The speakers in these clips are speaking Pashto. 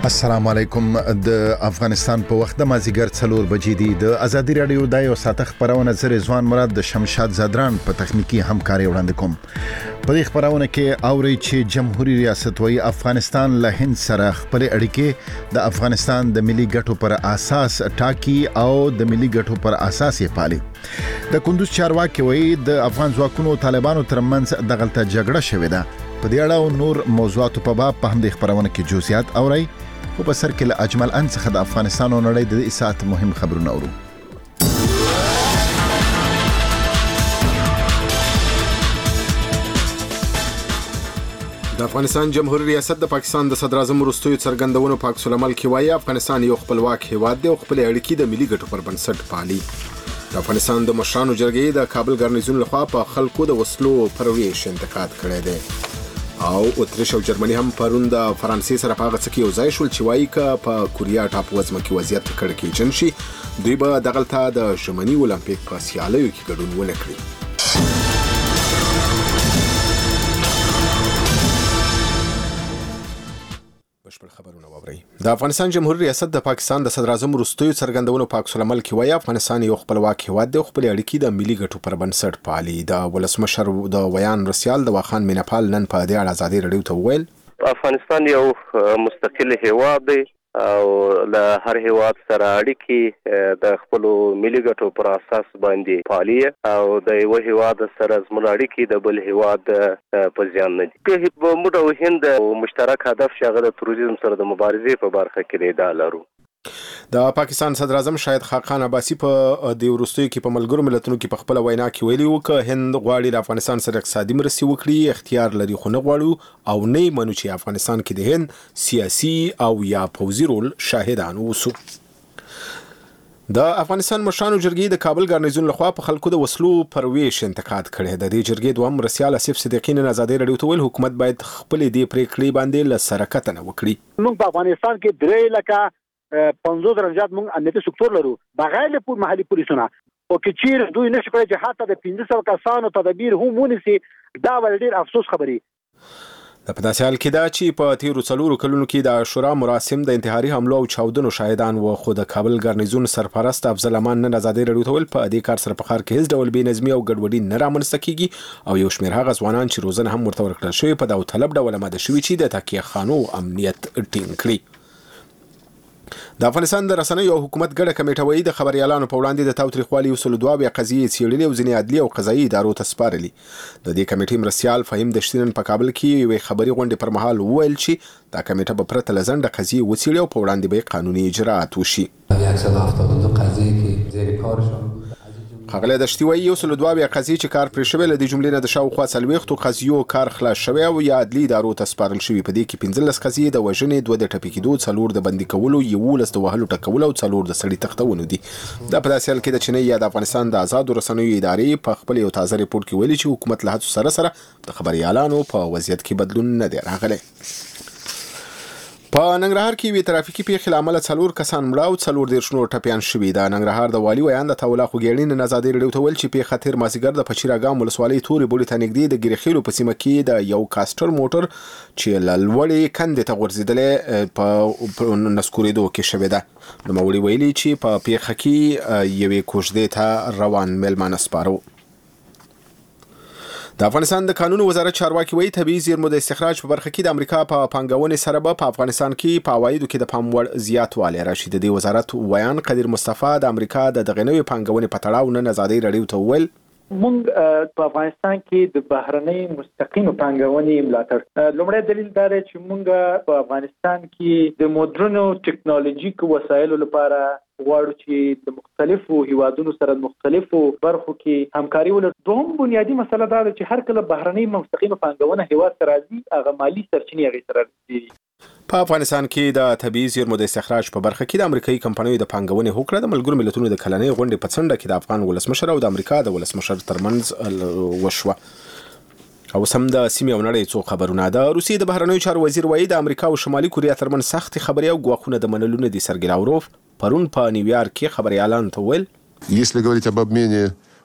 السلام علیکم. د افغانستان په وخت د مازیګر 4 بجې دی. د ازادي رادیو د یو ساعت خبرونه زر ځوان مراد د شمشاد زادران په تخنیکی همکاري وړاندې کوم. په دې خبرونه کې اوري چې جمهوریت ریاست وایي افغانستان له هند سره خپل اړیکې د افغانستان د ملي ګټو پر اساس ټاکي او د ملي ګټو پر اساس یې پالي. د کندوز چارواکي وایي د افغان ځواکونو طالبانو ترمنځ د غلطه جګړه شوې ده. په دې اړه نور موضوعات په باب په همدې خبرونه کې جزئیات اوري. خو په سر کې له اجمل ان څخه د افغانستان او نړۍ د ساعت مهم خبرونه اورو. د افغانستان جمهوریت ریاست د پاکستان د صدر اعظم وروستیو څرګندونو په عکس العمل کې وایي افغانستان یو خپلواک هیواد دی او خپل اړیکې د ملي ګټو پر بنسټ پالي. د افغانستان د مشرانو جرګې د کابل ګارنیزون لخوا په خلکو د وسلو پرویش انتقاد کړی دی. او اتریش او جرمني هم پرون د فرانسې سره په هغه څه کې یو ځای شول چې وایي که په کوریا ټاپو وزمه کې وضعیت کړکېچن شي دوی به دغلته د ژمني اولمپیک په سیالیو کې ګډون ونه کړي. د افغانستان جمهوریت ریاست د پاکستان د صدر اعظم وروستیو څرګندونو په عکس العمل کې وایي افغانستان یو خپلواک هیواد دی او خپل اړیکې د ملي ګټو پر بنسټ پالي. د ولسمشر د ویان رسیال د واخان مینپال نن په دې اړه ازادي رادیو ته وویل افغانستان یو مستقل هیواد دی او له هر هیواد سره اړیکې د خپل ملي ګټو پر اساس باندې پالي او د یو هیواد سره زموږ اړیکې د بل هیواد په ځان نه دي. که موږ او هند مشترک هدف شغله د تروریزم سره د مبارزې په برخه کې دی لرو. د پاکستان صدر اعظم شاهد خاقان عباسي په د وروستیو کې په ملګرو ملتونو کې په خپل وینا کې ویلي و چې هند غواړي د افغانستان سره اقتصادي مرستې وکړي، اختیار لري خو نه غواړو او نه منو چې افغانستان کې د هند سیاسي او یا پوځي رول شاهدان اوسو. د افغانستان مشرانو جرګې د کابل ګارنیزون لخوا په خلکو د وسلو پرویش انتقاد کړی. د دې جرګې دوهم رسیال اسف صدیقی نن ازادي رادیو ته ویل حکومت باید خپل دې پریکړې باندې له سره کتنه وکړي. موږ په افغانستان کې 3 لکه 50 درجات موږ امنیتي سکتور لرو بغیر له محلي پولیسونو او کې چیر دوی نشي کولای چې حتی د 500 کسانو تدابیر هم ونیسي. دا ولډیر افسوس خبري. د پداسې حال کې دا چې په تیرو 4 کلونو کې د عاشورا مراسم د انتحاري حملو او چاودنو شاهدان و خو د کابل ګارنیزون سرپرست افضل امان نن ازادي رادیو ته ویل په دې کار سره په ښار کې هیڅ ډول بې نظمي او ګډوډي نه رامنځته کیږي او یو شمېر هغه ځوانان چې روزنه هم ورته ورکړل شوی په داوطلب ډول آماده شوي چې د تکیه خانو امنیت ټینګ کړي. د افغانستان د رسنیو او حکومت ګډه کمیټه وایي د خبريالانو په وړاندې د تاوتریخوالي اصول دوه بیا قضیې څېړلې او ځینې عدلي او قضایي ادارو ته سپارلي. د دې کمیټې مرسیال فهیم دشتین په کابل کې یوې خبري غونډې پر مهال وویل چې دا کمیټه به پرته له ځنډه قضیې وڅېړي او په وړاندې به قانوني اجراءات وشي. 172 قضیې کې زیر کارشون خغله دشتي وایي یو سل دوه بیا قضیې چې کار پرې شوی له دې جملې نه د شاوخوا 40 قضیو کار خلاص شوی او یا عدلي ادارو ته سپارل شوی. په دې کې 15 قضیې د وژنې، 2 د ټپي کېدو، 4 د بندي کولو، 11 د وهلو ټکولو او 4 د سړي تختونو دي. دا په داسې حال کې د چینی یا د افغانستان د آزادو رسنیو ادارې په خپل یو تازه ریپورت کې ویلي چې حکومت له هڅو سره د خبريالانو په وضعیت کې بدلون نه دی راغلی. په ننګرهار کې وی ترافیکي پیښې له امله 4 کسان مړه او 14 نور ټپیان شوي. د ننګرهار د والي ویان د تاولا خوګیړي نن ازادي رادیو ته ویل چې پیښه تیر مازیګر د پچیراګام ولسوالۍ تورې بولې ته نږدې د ګریخیلو په سیمه کې د یو کاستر موټر چې له لوړې کندې ته غورځېدلی په نسکورېدو کې شوې ده. نوموړي ویلي چې په پیښه کې یوې کوژدې ته روان میلمانه سپاره. د افغانستان د قانون وزارت چارواکي وایي طبیعي زیرمو د استخراج په برخه کې د امریکا په پانګونې سره به په افغانستان کې په عوایدو کې د پام وړ زیاتوالی راشي. د دې وزارت ویان قدیر مصطفی د امریکا د دغه نوې پانګونې په تړاو نن ازادي رادیو ته وویل موږ په افغانستان کې د بهرنۍ مستقیمه پانګونې ملاتړ لومړی دلیل دا دی چې موږ په افغانستان کې د مدرنو ټکنالوژیک وسایلو لپاره غواړو چې د مختلفو هیوادونو سره مختلفو برخو کې همکاري ولرو. دوهم بنیادی مسله دا ده چې هر کله بهرنۍ مستقیمه پانګونه هیواد سره راځي هغه مالی سرچینې هغې سره راځي. په افغانستان کې د طبیعي زیرمو د استخراج په برخه کې د امریکایي کمپنیو د پانګونې هوکړه د ملګرو ملتونو د کلنۍ غونډې په څنډه کې د افغان ولسمشر او د امریکا د ولسمشر ترمنځ وشوه. او سم د سیمې او نړۍ څو خبرونه. د روسیې د بهرنیو چارو وزیر وایي د امریکا او شمالي کوریا ترمنځ سختې خبرې او ګواښونه د منلو دي. سرګی لاوروف پرون په نیویارک کې خبريالانو ته ویل Если говорить об обмене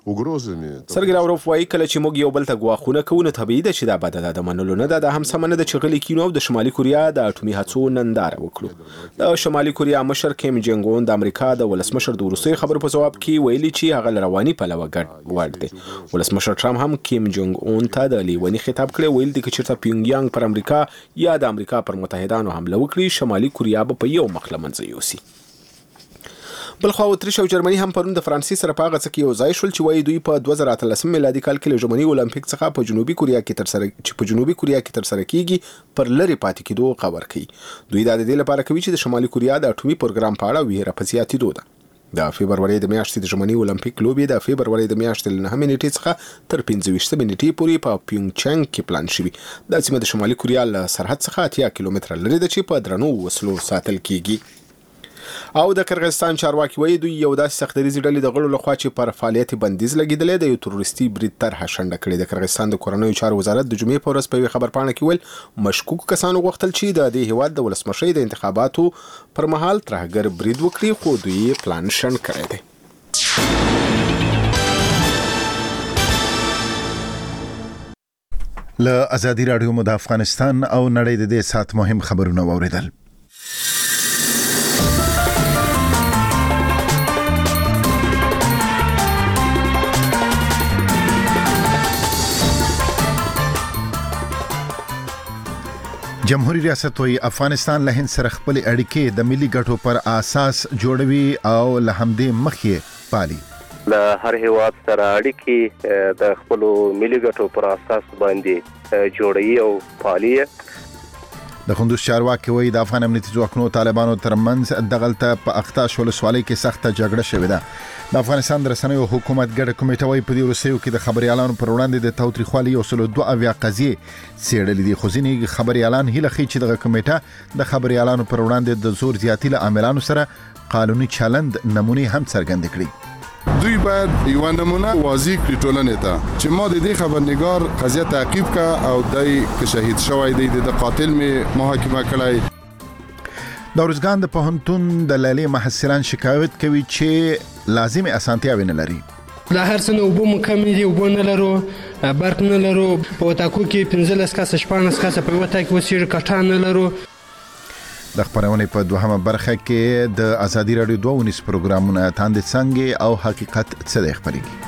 سرګي راوروف وایي کله چې موږ یو بل ته ګواښونه کوو نو طبیعي ده چې دا بده د منلو نه ده. دا هم سمه نه ده چې غلي کینو او د شمالي کوریا د اټومي هڅو ننداره وکړو. د شمالي کوریا مشر کیم جونګ اون د امریکا د ولسمشر د وروستۍ خبرو په ځواب کې ویلي چې هغه رواني پلوه ګډ وړ دی. ولسمشر ټرمپ هم کیم جونګ اون ته د لیونی خطاب کړی، ویل دي چې چیرته پیونګ پر امریکا یا د امریکا پر متحدانو حمله وکړي شمالي کوریا به په یو مخ له منځه یوسي. بلخوا اتریش او جرمني هم پرون د فرانسې سره په هغه څه کې یو ځای شول چې وایي دوی په 2013 میلادي کال کې له ژمني اولمپیک څخه په جنوبي کوریا کې تر سره کیږي پر لری پاتې کېدو خبر کوي. دوی دا د دې لپاره کوي چې د شمالي کوریا د اټومي پروګرام په اړه ویره په زیاتېدو ده. د فبرवरी د میاشتې د ژمني اولمپیک لوبې د فبرवरी د میاشتې له 9 نیټې څخه تر 15 نیټې پورې په پیونګچانګ کې پلان شوی. د سیمه د شمالي کوریا له سرحد څخه 80 کیلومتره لري ده چې په درنو وسلو ساتل کیږي. او د کرغستان چارواکي وایي دوی یو داسې سختدریزې ډلې د غړو لخوا چې پر فعالیت بندیز لګیدلې د یو تروریستي برید طرحه شنډه کړې. د کرغستان د کورنیو چارو وزارت د جمعې په ورځ په خبر پاڼه کې ویل مشکوک کسانو غوښتل چې د دې هیواد د ولسمشۍ د انتخاباتو پر مهال ترهګر برید وکړي، خو دوی پلان شنډ کړی دی. له ازادي رادیو د افغانستان او نړۍ د دې سات مهم خبرونه واوریدل. جمهوریت ریاست وی افغانستان له هند سره خپل اړیکې د ملي ګټو پر اساس جوړوي او له همدې مخې پالي. له هر هیواد سره اړیکې د خپل ملي ګټو پر اساس باندې جوړوي او پالي. د کندوز چارواکي وی د افغان امنیتي ځواکونو طالبانو ترمنځ دغلطه په اختاش ولسوالۍ کې سخته جګړه شوې ده. د افغانستان د رسنیو حکومت ګډه کمیټه وی په دې وروستیو کې د خبريالانو پر وړاندې د تاوتریخوالي او 2 قضیې څېړلې دي، خو ځینې خبريالان هیله کوي چې د کمیټه د خبريالانو پر وړاندې د زور زیاتی له عاملانو سره قانوني چلند نمونه هم څرګند کړي. دوی باید یو نمونه واضح کړي ټولنې ته چې ما د دې خبرنګار قضیه تعقیب کا او دای که شهید شوی دی د قاتل می محاکمه کړای. د ارزګان د پوهنتون د لیلې محصلان شکایت کوي چې لازمي اسانتیاوې نه لري. لا هر څه وبو مکمل دي، وبو نه لرو، برق نه لرو، په وتاکو کې 15 کسه 14 کسه په وتاکو وسیر کټان نه لرو. د خبرونې په دوهمه برخه کې د ازادي رادیو 2 پروګرامونه تاند څنګه او حقیقت څه دی خبرېږي.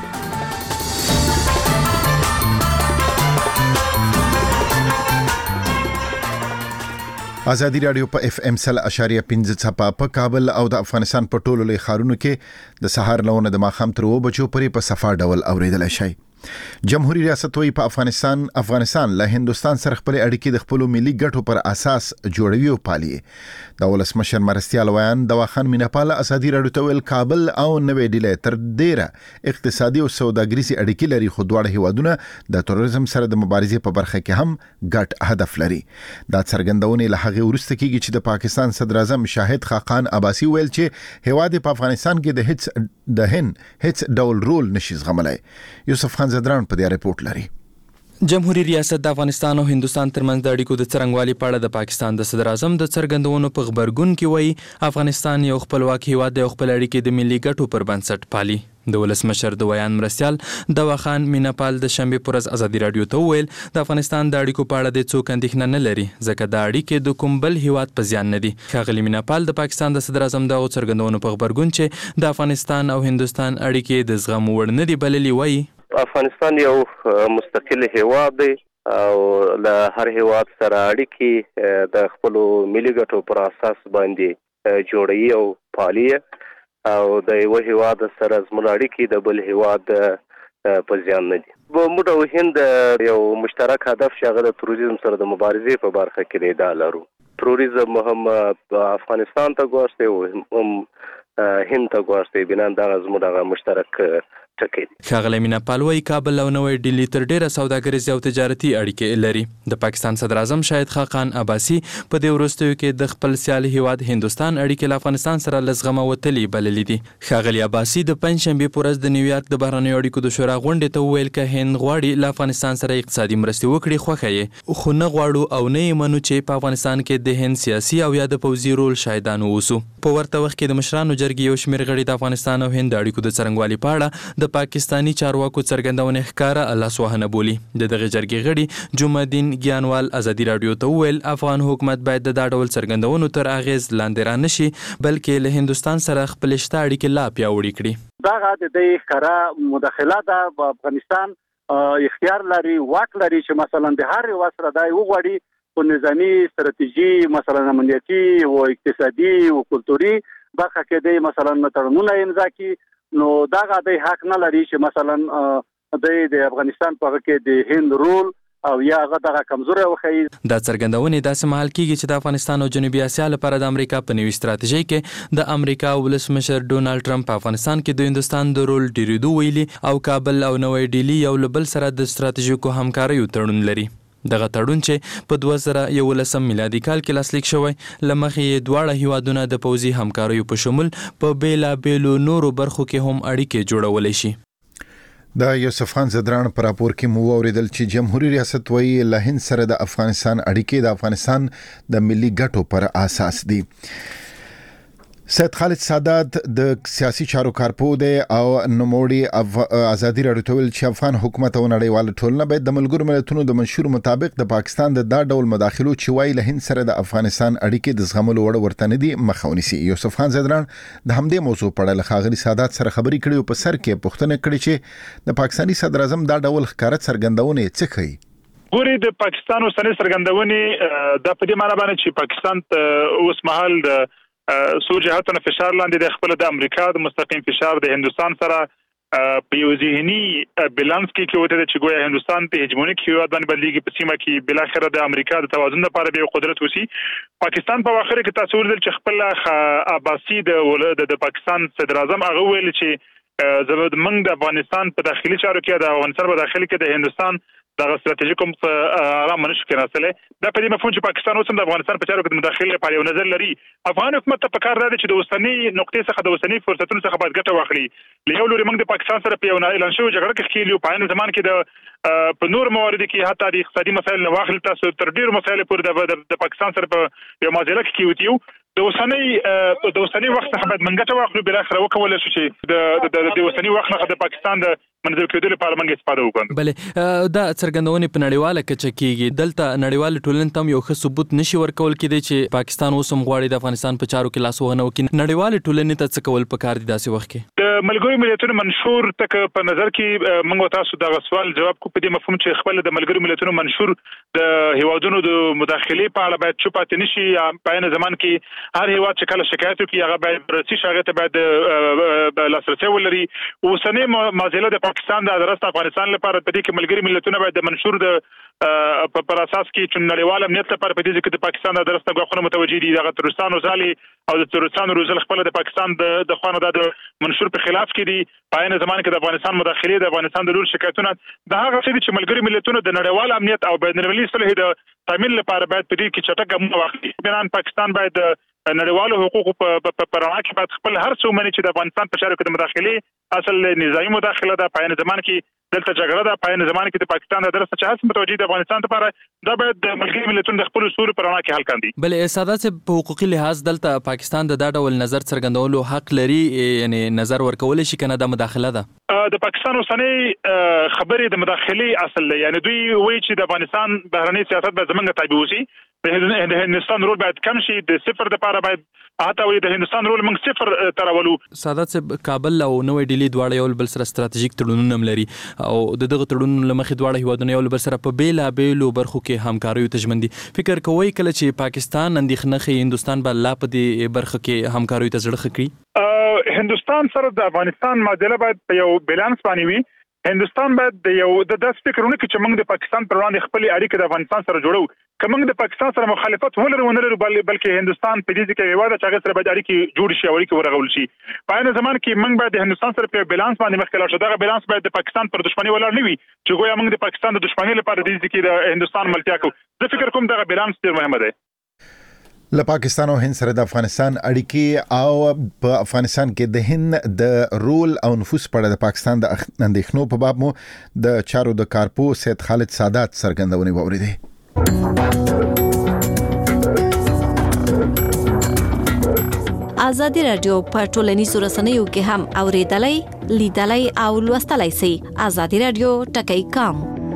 ازادي رادیو په FM 100.5 څپه په کابل او د افغانستان په ټولو لوی ښارونو کې د سهار لونه د ماخام تر 2 بجو پورې په صفا ډول اوریدل شي. جمهوریت ریاست وی په افغانستان له هندستان سره خپل اړیکې د خپل ملي ګټو پر اساس جوړوي او پالي. د ولسمشر مرستيال ویان دواخان میناپال ازادي رادیو ته ویل کابل او نوې ډیلې تر ډیره اقتصادي او سوداګریزي اړیکې لري، خو دواړه هیوادونه د تروریزم سره د مبارزې په برخه کې هم ګډ هدف لري. دا څرګندونه له هغه ورسته کیږي چې د پاکستان صدر اعظم شاهد خاقان عباسي ویل چې هیواد په افغانستان کې د هیڅ ډول رول نشي زغملای. یوسف زدران په دې رپورت لري. جمهوریت ریاست د افغانستان او هندستان ترمنځ د اړیکو د څرنګوالي په اړه د پاکستان د صدر اعظم د څرګندونو په خبرګون کې وایي افغانستان یو خپلواک هیواد دی او خپل اړیکې د ملي ګټو پر بنسټ پالي. د ولسمشر د ویان مرستيال دواخان میناپال د شنبه پر ورځ ازادي رادیو ته ویل د افغانستان د اړیکو په اړه د څوک اندېښنه نه لري ځکه د اړیکې د کوم بل هیواد په زیان نه دي. ښاغلي میناپال د پاکستان د صدر اعظم د څرګندونو په خبرګون چې د افغانستان او هندستان اړیکې د زغم وړ نه دي بللي وایي افغانستان یو مستقل هیواد دی او له هر هیواد سره اړیکې د خپل ملي ګټو پر اساس باندې جوړوي او پالي او د یو هیواد سره زموږ اړیکې د بل هیواد په ځان نه دي. موږ او هند یو مشترک هدف شغله د تروریزم سره د مبارزې په برخه کې دی لرو. تروریزم هم افغانستان ته ګوښته او هم هند ته ګوښته بنا د زموږ مشترک ښاغلی میناپال وایي کابل او نوې ډیلي تر ډیره سوداګریزي او تجارتي اړیکې لري. د پاکستان صدر اعظم شاهد خاقان عباسي په دې وروستیو کې د خپل سیال هیواد هندستان اړیکې له افغانستان سره له زغمه وتلي بللي دي. ښاغلی عباسي د پنځشنبې په ورځ د نیویارک د بهرنیو اړیکو د شورا غونډې ته وویل که هند غواړي له افغانستان سره اقتصادي مرستې وکړي خوښه یې، خو نه غواړو او نه یې منو چې په افغانستان کې د هند سیاسي او یا د پوځي رول شاهدان واوسو. په ورته وخت کې د مشرانو جرګې یو شمېر غړي د افغانستان او هند اړیکو د څرنګوالي په اړه د د پاکستانی چارواکو څرګندونه ښکارا لاسوهنه بولي. د دغه جرګې غړي جمعالدین ګیانوال ازادي رادیو ته وویل افغان حکومت باید د دا ډول څرګندونو تر اغیز لاندې را نشي بلکې له هندستان سره خپل شته اړیکې لا پیاوړې کړي. دا د دې ښکارا مداخله ده په افغانستان اختیار لري واک لري چې مثلا د هر یو سره دای وغوړي په نظامی ستراتیژي مثلا امنیتي او اقتصادي او کلتوري برخه کې د مثلا تړونونه امضا کړي نو دا د حق نه لري چې مثلا د افغانستان په کې د هند رول او یا غدغه کمزوري وخی. دا څرګندونه داسې مهال کیږي چې د افغانستان او جنوبي اسیا لپاره د امریکا په نوي ستراتیژي کې د امریکا ولسمشر ډونالد ټرمپ په افغانستان کې د هندستان د رول ډیریدو ویلي او کابل او نوې ډیلی یو لبل سره د ستراتیژیکو همکاریو تړون لري. دغه تړون چې په 2011 میلادي کال کې لاسلیک شوی لمخې دواړه هیوادونه د پوځي همکاریو په شمول په بیلا بیلو نورو برخو کې هم اړیکې جوړولای شي. د یوسف خان زدران پر راپور کې مو اوریدل چې جمهوریت ریاست وایي له هند سره د افغانستان اړیکې د افغانستان د ملي ګټو پر اساس دي. سید خالد سادات د سیاسي چارو کارپو دی او نوموړي ازادي راډیو ته ویل چې افغان حکومت او نړیوال ټولنه باید د ملګرو ملتونو د منشور مطابق د پاکستان د دا ډول مداخلو چې وایي له هند سره د افغانستان اړیکې د زغملو وړ ورته نه دي مخه ونیسي. یوسف خان زدران د همدې موضوع په اړه له ښاغلي سادات سره خبرې کړې او په سر کې پوښتنه کړې چې د پاکستاني صدر اعظم دا ډول ښکاره څرګندونه څه کوي. ګوري د پاکستان اوسنۍ څرګندونې د په دې معنی باندې چې پاکستان اوس مهال د سوجهاتونه فشار لاندې د خپل د امریکا د مستقیم فشار د هندستان سره په یو ذهني بیلانس کې وته چې ګویا هندستان په هجمونیک هیواد باندې بدلیږي په سیمه کې بل اخر د امریکا د توازن لپاره به قدرت وسی. پاکستان په واخر کې تاسو ورته چې خپل عباسي د پاکستان صدر اعظم هغه ویل چې زموږ د افغانستان په داخلي چارو کې د افغانستان په داخلي کې د هندستان د ستراتیژیکوم آرام نشو کې راځله. دا په دې مفهوم چې پاکستان اوس د افغانستان په چارو کې د مداخله لپاره یو نظر لري. افغان حکومت ته پکار دی چې د اوسنۍ نقطې څخه د اوسنۍ فرصتونو څخه باید ګټه واخلي. له یو لوري موږ د پاکستان سره په یو اعلان شوی جګړه کې خېلو په عین زمان کې د په نور موارد کې حتی د اقتصادي مسایل نه واخلي تاسو تر ډیرو مسایل پورې د پاکستان سره په یو مازیله کې وتیو. د اوسنۍ وخت څخه باید منګټه واخلو بل اخر وکول شي چې د اوسنۍ وخت څخه د پاکستان د منځل کېدو لپاره موږ استفاده وکړو. بلې دا څرګندونه په نړیواله کچه کېږي. دلته نړیوال ټولنې ته یو ښه ثبوت نشي ورکول کېدی چې پاکستان اوس هم غواړي د افغانستان په چارو کې لاسوهنه وکړي. نړیوال ټولنې ته څه کول پکار دي داسې وخت کې؟ د ملګرو ملتونو منشور تک په نظر کې موږ تاسو د سوال جواب کو په دې مفهوم چې خپل د ملګرو ملتونو منشور د هیوادونو د مداخله په اړه باید چوپات نشي. په عین زمان کې هر هیواد چې کله شکایت کوي هغه باید رسمي شاغه ته باید لاسرسي ولري. اوسنۍ مازیله د پاکستان د درست افغانستان لپاره په دې کې ملګری ملتونه باید د منشور د پر اساس کې چې نړیوال امنیت لپاره په دې کې د پاکستان د درست غوښنه متوجي دي. د ترکستان روزالي او د ترکستان روزل خپل د پاکستان د خوانه د منشور په خلاف کې دي. په عین زمان کې د افغانستان مداخله د افغانستان د لور شکایتونه د هغه څه چې ملګری ملتونه د نړیوال امنیت او بین المللي صلح د تامین لپاره باید په دې کې چټک ګامونه واخلي. بنان پاکستان باید نړیوالو حقوقو په پروا کې باید خپل هر څه مني چې د افغانستان په چارو کې د مداخله اصل نظامی مداخله ده. په عین زمان کې دلته جګړه ده. په عین زمان کې د پاکستان د درسته چې هڅه متوجي د افغانستان لپاره دا باید د ملګری ملتونو د خپل اصول پر وړاندې حل کاندي. بلې سادات په حقوقي لحاظ دلته پاکستان د دا ډول نظر څرګندولو حق لري یعنی نظر ورکول شي کنه د مداخله ده. د پاکستان اوسنۍ خبرې د مداخله اصل یعنی دوی وایي چې د افغانستان بهرنی سیاست به زمونږ تابع وسی. د هندستان رول باید کم شي. د صفر د لپاره باید حتی وي د هندستان رول موږ صفر ترولو. سادات کابل او نوې ډیلی دواړه یو بل سره ستراتیژیک تړونونه لري او دغه تړون لمخې دواړه هیوادونه یو بل سره په بیلا بیلو برخو کې همکاري تجمن دي. فکر کوي کله چې پاکستان اندېښنه کوي هندستان به لا په دې برخه کې همکاري ته زړه خکړي؟ هندستان سره د افغانستان معادله باید په یو بیلانس باندې وي. هندستان باید د یو د فکرونه کې چې موږ د پاکستان پر وړاندې خپل اړیکې د افغانستان سره جوړو. که موږ د پاکستان سره مخالفت ولرو ونلرو بلکې هندستان په دې کې یو د چاغه سره باید اړیکې جوړ شي او اړیکې ورغول شي. په عین زمان کې موږ باید د هندستان سره په بیلانس باندې مخکې لاړ شو. دا بیلانس باید د پاکستان پر دښمنی ولاړ نه وي چې ګویا موږ د پاکستان د دښمنی لپاره د دې کې د هندستان ملتیا کوو. زه فکر کوم دا بیلانس ډیر مهم دی. له پاکستان او هند سره د افغانستان اړیکې او په افغانستان کې د هند د رول او نفوذ په اړه د پاکستان د اندېښنو په باب مو د چارو د کارپو سید خالد سادات څرګندونې واوریدې. ازادي رادیو په ټولنیزو رسنیو کې هم اوریدلای، لیدلای او لوستلای شئ. ازادي رادیو ټکی کام.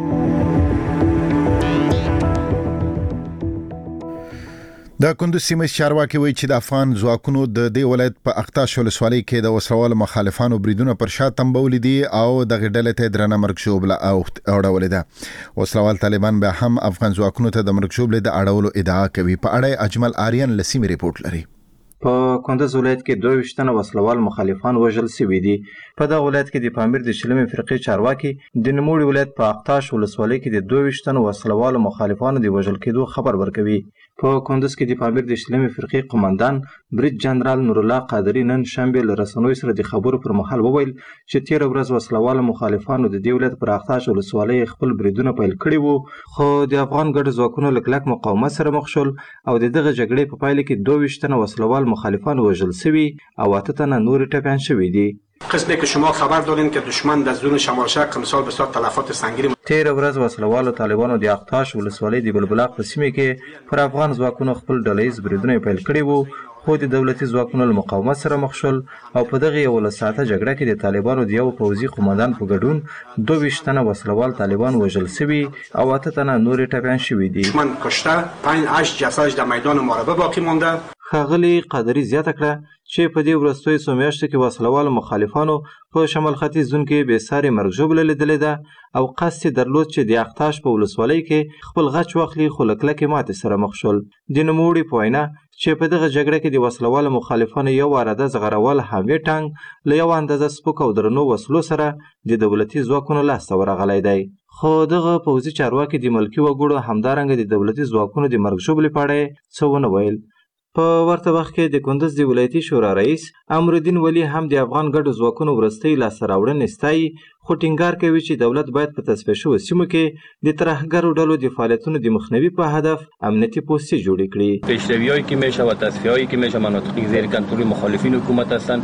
د کندوز سیمې چارواکي وایي چې د افغان ځواکونو د دې ولایت په اقتاش ولسوالۍ کې د وسلوال مخالفانو بریدونه پر شا تنبولي دي او د ډلې ته درنه مرګ ژوبله اړولې ده. وسلوال طالبان به هم افغان ځواکونو ته د مرګ ژوبلې د اړولو ادعا کوي. په اړه اجمل آریان لسیمې ریپورت لري. په کندوز ولایت کې 22 تنه وسلوال مخالفان وژل شوي دي. په دغه ولایت کې د پامیر د شلمې فرقې چارواکي د نوموړي ولایت په اقتاش ولسوالۍ کې د 22 تنه وسلوال مخالفانو د وژل کېدو خبر ورکوي. په کندوز کې د پامیر د شلمې فرقې قوماندان بریج جنرال نور الله قادری نن شنبه له رسنوي سره د خبرو پر مهال وویل چې تیر ورځ وسلوال مخالفانو د دې ولایت پر اقتاش ولسوالۍ خپل بریدونه پیل کړي وو، خو د افغان ګډ ځواکونو له کلک مقاومت سره مخ شول او د دغه جګړې په پایله کې 22 تنه وسلوال مخالفان وژل شوي او 8 تنه نور ټپیان شوي دي. قسمی که شما خبر دارین که دشمن در زون شمال شرق مثال بسیار تلفات سنگین تیر ورځ وسلوالو طالبانو د اقتاش ولسوالۍ د بلبلاق په سیمه کې پر افغان ځواکونو خپل ډلهییز بریدونه پیل کړي وو، خو د دولتي ځواکونو له مقاومت سره مخ شول او په دغه 11 ساعته جګړه کې د طالبانو د یو پوځي قوماندان په ګډون 22 تنه وسلوال طالبان وژل شوي او 8 تنه نور ټپیان شوي دي. دشمن کشته 5 جسد در میدان معرکه باقی مانده. ښاغلي قادری زیاته کړه چې په دې وروستیو څو میاشتو کې وسلوالو مخالفانو په شمال ختیځ زون کې بې ساري مرګ ژوبله لیدلې ده او قصد یې درلود چې د اقتاش په ولسوالۍ کې خپل غچ واخلي، خو له کلکې ماتې سره مخ شول. د نوموړي په وینا چې په دغه جګړه کې د وسلوالو مخالفانو یو واراده زغرول حامې ټانک له یو اندازه سپک او درنو وسلو سره د دولتي ځواکونو لاسته ورغلی دی. خو دغه پوځي چارواکي د ملکي وګړو همدارنګه د دولتي ځواکونو د مرګ ژوبلې په اړه څه ونه ویل. په ورته وخت کې د کندوز د ولایتي شورا رئیس امرالدین ولی هم د افغان ګډو ځواکونو وروستۍ لاسته راوړنې ستایي، خو ټینګار کوي چې دولت باید په تصفیه شویو سیمو کې د ترهګرو ډلو د فعالیتونو د مخنیوي په هدف امنیتي پوستې جوړې کړي. پیشروی‌هایی که میشه و تصفیه‌هایی که میشه مناطقی زیر کنترل مخالفین حکومت هستند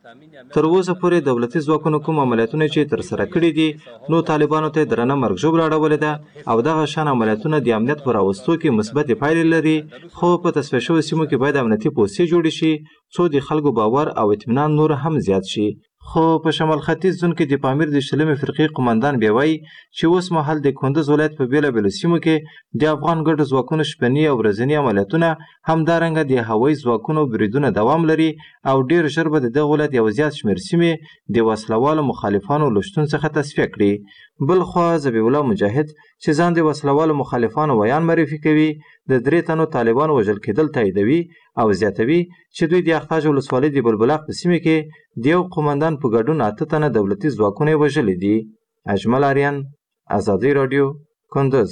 تر اوسه پورې دولتي ځواکونو کوم عملیاتونه چې ترسره کړي دي نو طالبانو ته درنه مرګ ژوبله اړولې ده او دغه شان عملیاتونه د امنیت په راوستو کې مثبتې پایلې لري، خو په تصفیه شویو سیمو کې باید امنیتي پوستې جوړې شي څو د خلکو باور او اطمینان نور هم زیات شي. خو په شمال ختیځ زون کې د پامیر د شلمې فرقې قوماندان بیا وایي چې اوس مهال د کندوز ولایت په بیلابیلو سیمو کې د افغان ګډو ځواکونو شپني او ورځني عملیاتونه همدارنګه د هوایي ځواکونو بریدونه دوام لري او ډیر ژر به د دغه ولایت یو زیات شمېر سیمې د وسلوالو مخالفانو له شتون څخه تصفیه کړي. بلخوا ذبیح الله مجاهد چې ځان د وسلوالو مخالفانو ویان معرفي کوي د 3 تنو طالبانو وژل کېدل تاییدوي او زیاتوي چې دوی د اقتاش ولسوالۍ د بلبلاق په سیمه کې د یو قوماندان په ګډون 8 تنه دولتي ځواکونه وژلي دي. اجمل آریان، ازادي رادیو، کندوز.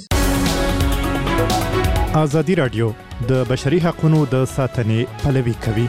ازادي رادیو د بشري حقوقو د ساتنې پلوي کوي.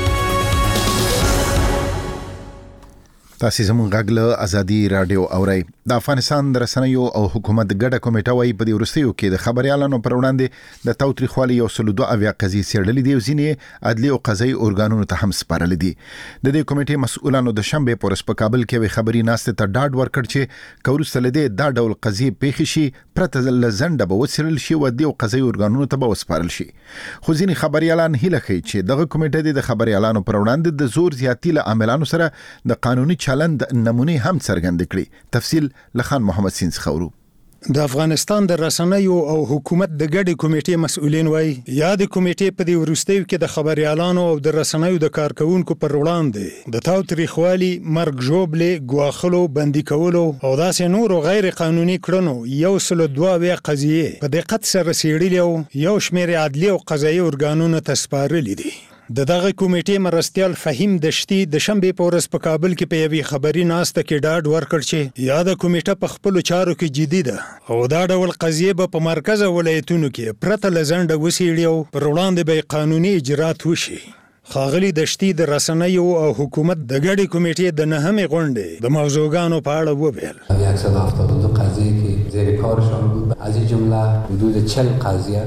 تاسو زموږ غږ له ازادي رادیو اورئ. د افغانستان د رسنیو او حکومت ګډه کمیټه وايي په دې وروستیو کې د خبريالانو پر وړاندې د تاوتریخوالي یو سلو 2 اویا قضیې څېړلې دي او ځینې عدلي او قضایي ارګانونو ته هم سپارلې دي. د دې کمیټې مسؤلانو د شنبه پورس په کابل کې وی خبري ناشته ته ډاډ ورکړ چې کورسته لدې دا ډول قضیې پیښ شي پرته لزنده به وڅېړل شي او د قضایي ارګانونو ته به وسپارل شي. خو ځینې خبريالان هیله کوي چې دغه کمیټه د خبريالانو پر وړاندې د زور زیاتی له عاملانو سره د قانوني چلند نمونه هم څرګند کړي. تفصیل لخان محمد سینس خورو. د افغانستان د رسنیو او حکومت د ګډې کمیټې مسؤلین وایي یا د کمیټې په دې وروستیو کې د خبريالانو او د رسنیو د کارکونکو پر وړاندې د تاوتریخوالي، مرګ ژوبلې، ګواښلو، بندي کولو او داسې نور غیر قانوني کړنو 102 قضیې په دقت سره څېړلې او یو شمېر عدلي او قضایي ارګانونو ته سپارلې دي. د دغه کمیټې مرستیال فهیم دشتي د شنبه په ورځ په کابل کې په یوې خبري ناشته کې ډاډ ورکړ چې یاد کمیټه په خپل چارو کې جدي ده او دا ډول قضیې به په مرکز ولایتونو کې پرته لزنده وسیړي او پر وړاندې به قانوني اجرات وشي. ښاغلي دشتي د رسنیو او حکومت د ګډې کمیټې د 9مې غونډې د موضوعګانو په اړه وویل. 172 قضیه کې زیر کارشان بود. از این جمله حدود 40 قضیه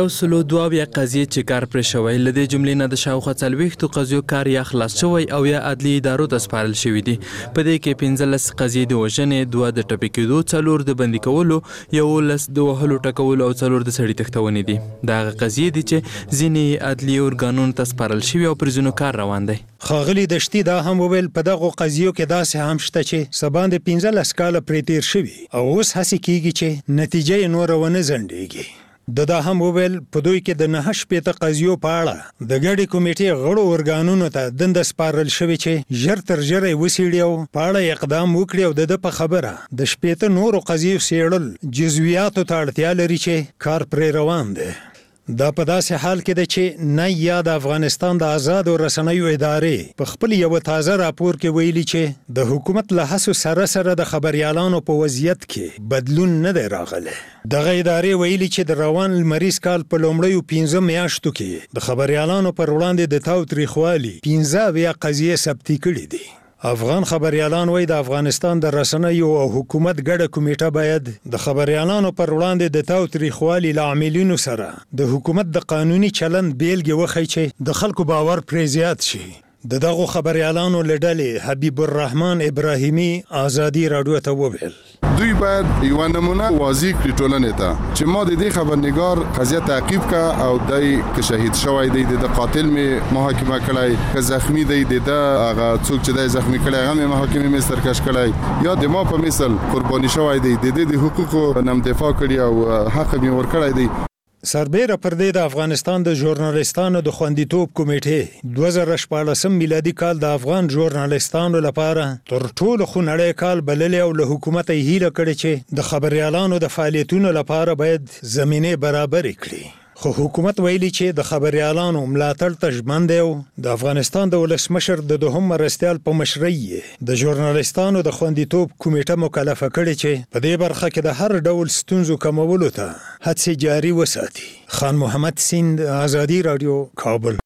102 قضیې چې کار پرې شوی لدې جملې نه د شاوخوا 40 قضیو کار یا خلاص شوی او یا عدلي ادارو ته سپارل شوی دي. په دې کې 15 قضیې د وژنې، 2 د ټپي کېدو، 4 د بندي کولو، 11 د وهلو ټکولو او 4 د سړي تښتونې دي. دا هغه قضیې دي چې ځینې عدلي ارګانونو ته سپارل شوي او پر ځینو کار روان دی. ښاغلي دشتي دا هم وویل په دغو قضیو کې داسې هم شته چې سبا د 15 کاله پرې تیر شوي او اوس هڅې کیږي چې نتیجه یې نوره ونه ځنډېږي. دا هم وویل په دوی کې د 9 قضیو په اړه د ګډې کمیټې غړو ارګانونو ته دنده سپارل شوې چې ژر تر ژره یې وڅېړي او په اړه اقدام وکړي او د په خبره د 15 نورو قضیو څېړل جزویاتو ته اړتیا لري چې کار پرې روان دی. دا په داسې حال کې ده چې نه یا د افغانستان د آزادو رسنیو ادارې په خپل یو تازه راپور کې ویلي چې د حکومت له هڅو سره سره د خبريالانو په وضعیت کې بدلون نه دی راغلی. دغه ادارې ویلي چې د روان لمریز کال په لومړیو 15 میاشتو کې د خبريالانو پر وړاندې د تاوتریخوالي 15 قضیې ثبت کړي دي. افغان خبريالان وایي د افغانستان د رسنیو او حکومت ګډه کمیټه باید د خبريالانو پر وړاندې د تاوتریخوالي لاملونو سره د حکومت د قانوني چلند بیلګې وښیي چې د خلکو باور پرې زیات شي. دغه خبريالانو لډلې حبیب الرحمن ابراهیمی آزادی رادیو ته وویل دوی باید یو نمونه واضح کړي ټولنې ته چې ما د دې خبرنګار قضیه تعقیب کا او دای که شهید شوی دی د قاتل می محاکمه کړای که زخمی دی د هغه څوک چې د زخمی کړای هغه محاکمه می سرکش کړای یا د ما په مثال قرباني شوی دی د حقوقو نم دفاع کړی او حق می ور کړی دی. سربیره پر دې د افغانستان د ژورنالیستانو د خوندیتوب کمیټې 2014 میلادي کال د افغان ژورنالیستانو لپاره تر ټولو خونړی کال بللی او له حکومت یې هیله کړې چې د خبريالانو د فعالیتونو لپاره باید زمینه برابر کړي. خو حکومت ویلي چې د خبريالانو ملاتړ ته ژمن دی او د افغانستان د ولسمشر د دوهم مرستیال په مشرۍ د ژورنالیستانو د خوندیتوب کمیټه مکلفه کړې چې په دې برخه کې د هر ډول ستونزو کمولو ته هڅې جاري وساتي. خان محمد سیند، آزادی رادیو، کابل.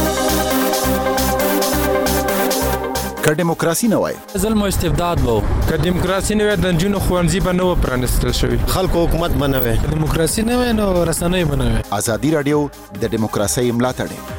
که دیموکراسي نه وای ظلم او استبداد وو، که دیموکراسي نه وای د جنونو خوانزي به نه پرانستل شوی، خلکو حکومت بنوي، دیموکراسي نه وای نو رسنۍ بنوي. آزادی رادیو د دیموکراسي ملاتړ.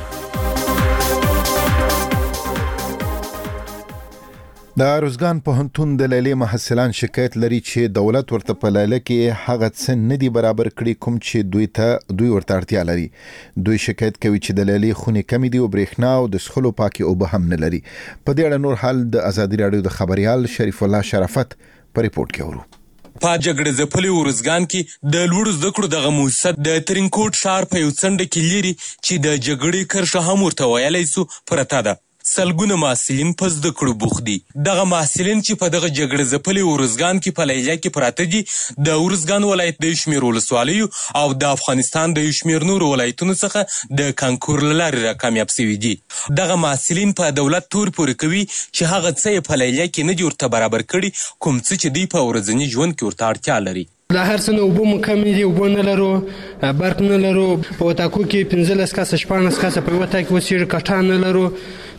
د روزګان پوهنتون د لیلی محصلان شکایت لري چې دولت ورته په لیله کې هغه څه نه دی برابر کړي کوم چې دوی ورته اړتیا لري. دوی شکایت کوي چې د لیلی خونې کمې دي او برېښنا او د څښلو پاکې اوبه هم نه لري. په دې اړه نور حال د آزادي رادیو د خبريال شریف الله شرافت په ریپورت کې ورو. په جګړه ځپلي ورزګان کې د لوړو زده کړو دغه مؤسسه د ترینکوټ ښار په یو څنډه کې لري چې د جګړې کرښه هم ورته ویلی سو پرته ده. سلګونه محصلین په زده کړو بوخت دي. دغه محصلین چې په دغه جګړه ځپلي ورزګان کې په لیلیه کې پراته دي د ورزګان ولایت د شمیر ولسوالیو او د افغانستان د شمیر نورو ولایتونو څخه د کانکور له لارې راکامیاب شوي دي. دغه محصلین په دولت تور پورې کوي چې هغه څه یې په لیلیه کې نه دي ورته برابر کړي کوم څه چې دوی په ورځني ژوند کې ورته اړتیا لري. د هر څه نه اوبه مو کمې دي، اوبه نه لرو، برق نه لرو، په وطاکو کې 15 کسه 14 کسه په یوه ځای کې اوسېږي، کټان نه لرو،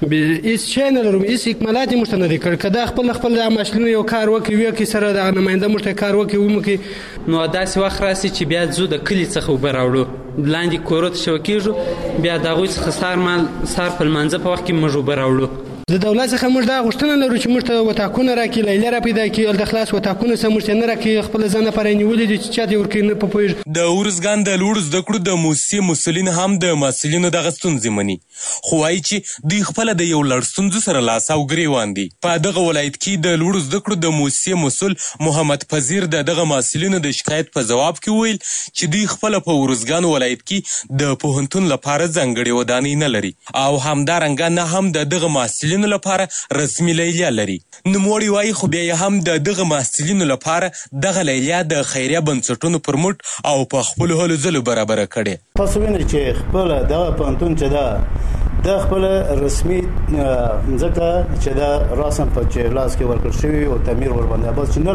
هېڅ شی نه لرو، هېڅ اکمالات یې موږ ته نه دی کړی. که دا خپل د محصلینو یو کار وکړي ویې کړي سره دغه نماینده موږ ته کار وکړي وموکړي نو داسې وخت راسي چې بیا ځو د کلي څخه اوبه راوړو، لاندې کورو ته شوه کېږو، بیا د هغوی څخه سهار په لمانځه په وخت کې موږ اوبه راوړو. د دولت څخه موږ دا غوښتنه لرو چې موږ ته وطاکونه راکړي، لیلیه را پیدا کړي، هلته خلاص وطاکونه څه موږ ته نه راکړي، خپله ځان لپاره یې نیولي دي چې چا ته یې ورکوي نه په پوهېږو. د ورزګان د لوړو زده کړو د مؤسسې مسؤلین هم د محصلینو دغه ستونزې مني، خو وایي چې دوی خپله د یو لړ ستونزو سره لاس او ګرېوان دي. په دغه ولایت کې د لوړو زده کړو د مؤسسې مسؤل محمد پذیر د دغه محصلینو د شکایت په ځواب کې وویل چې دوی خپله په ورزګان ولایت کې د پوهنتون لپاره ځانګړې ودانۍ نه لري او همدارنګه نه هم د دغه محصلینو لپاره رسمي لیلیه لري. نوموړي وایي خو بیا یې هم د دغه محصلینو لپاره دغه لیلیه د خیریه بنسټونو پر مټ او په خپلو هلو ځلو برابره کړې. تاسو وینئ چې خپله دغه پوهنتون چې ده د خپله رسمي مځکه چې ده راسم په چې لاس کې ورکړل شوي او تعمیر ورباندې بس چې نه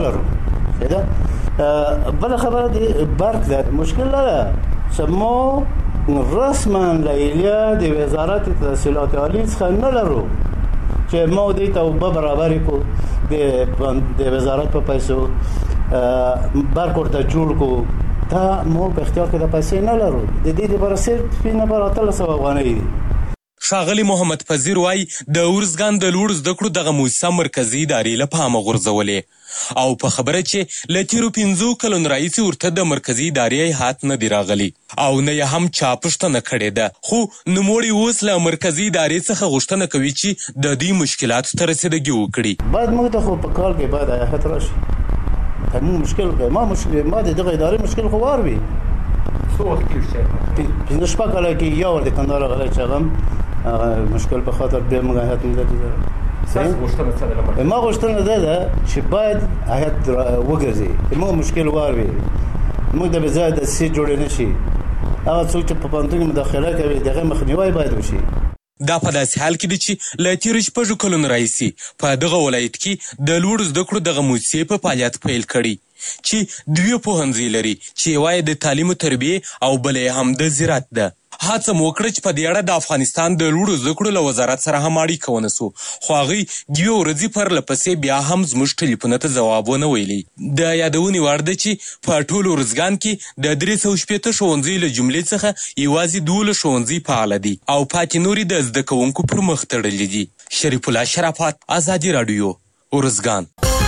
لرو. بله خبره د برق ده، مشکل نه ده چې ما رسما لیلیه د وزارت تحصیلات عالی څخه نه لرو چې ما دې ته اوبه برابرې کړو د وزارت په پیسو، برق ورته جوړ کو دا مو په اختیار کې د پیسې نه لرو د دې لپاره صرف نه پر 300 افغانۍ دي. ښاغلي محمد فضیر وایي د ارزګان د لوړو زده کړو دغه موسسه مرکزي ادارې له پامه غورځولې او په خبره چې له تېرو 5 کلونو راهیسې ورته د مرکزي ادارې هیات نه دی راغلی او نه یې هم چا پوښتنه کړې ده، خو نوموړی اوس له مرکزي ادارې څخه غوښتنه کوي چې د دوی مشکلاتو ته رسیدګي وکړي. باید موږ ته خو په کال کې باید هیات راشي، مو مشکل ما د دغه ادارې مشکل خو وار وي څو وخت کې 5 کاله کې یو د کندهار غلې چغم مشکل په خاطر به موږ هیات نه لري. ما غوښتنه ده چې باید هیات وګرځي، مو مشکل وار وي موږ د بزاید سي جوړ نه شي، هغه څوک چې په پانتون مداخله کوي دغه مخنیوي باید وشي. دا په داسې حال کې دی چې له تېرو 6 کلونو راهیسې په دغه ولایت کې د لوړو زده کړو دغه موسسې په فعالیت پیل کړي چې 2 پوهنځي لري چې یوه یې د تعلیم و تربیې او بله یې هم د زراعت ده. هڅه مو وکړه چې په دې اړه د افغانستان د لوړو زده کړو له وزارت سره هم اړیکه ونیسو، خو هغوی 2 ورځې پرله پسې بیا هم زموږ ټلیفونه ته ځواب ونه ویلی. د یادونې وړ ده چې په ټول ارزګان کې د 360 ښوونځیو له جملې څخه یوازې 12 ښوونځي فعاله دي او پاتې نورې د زده کوونکو پر مخ تړلي دي. شریف الله شرافت، ازادي راډیو، ارزګان.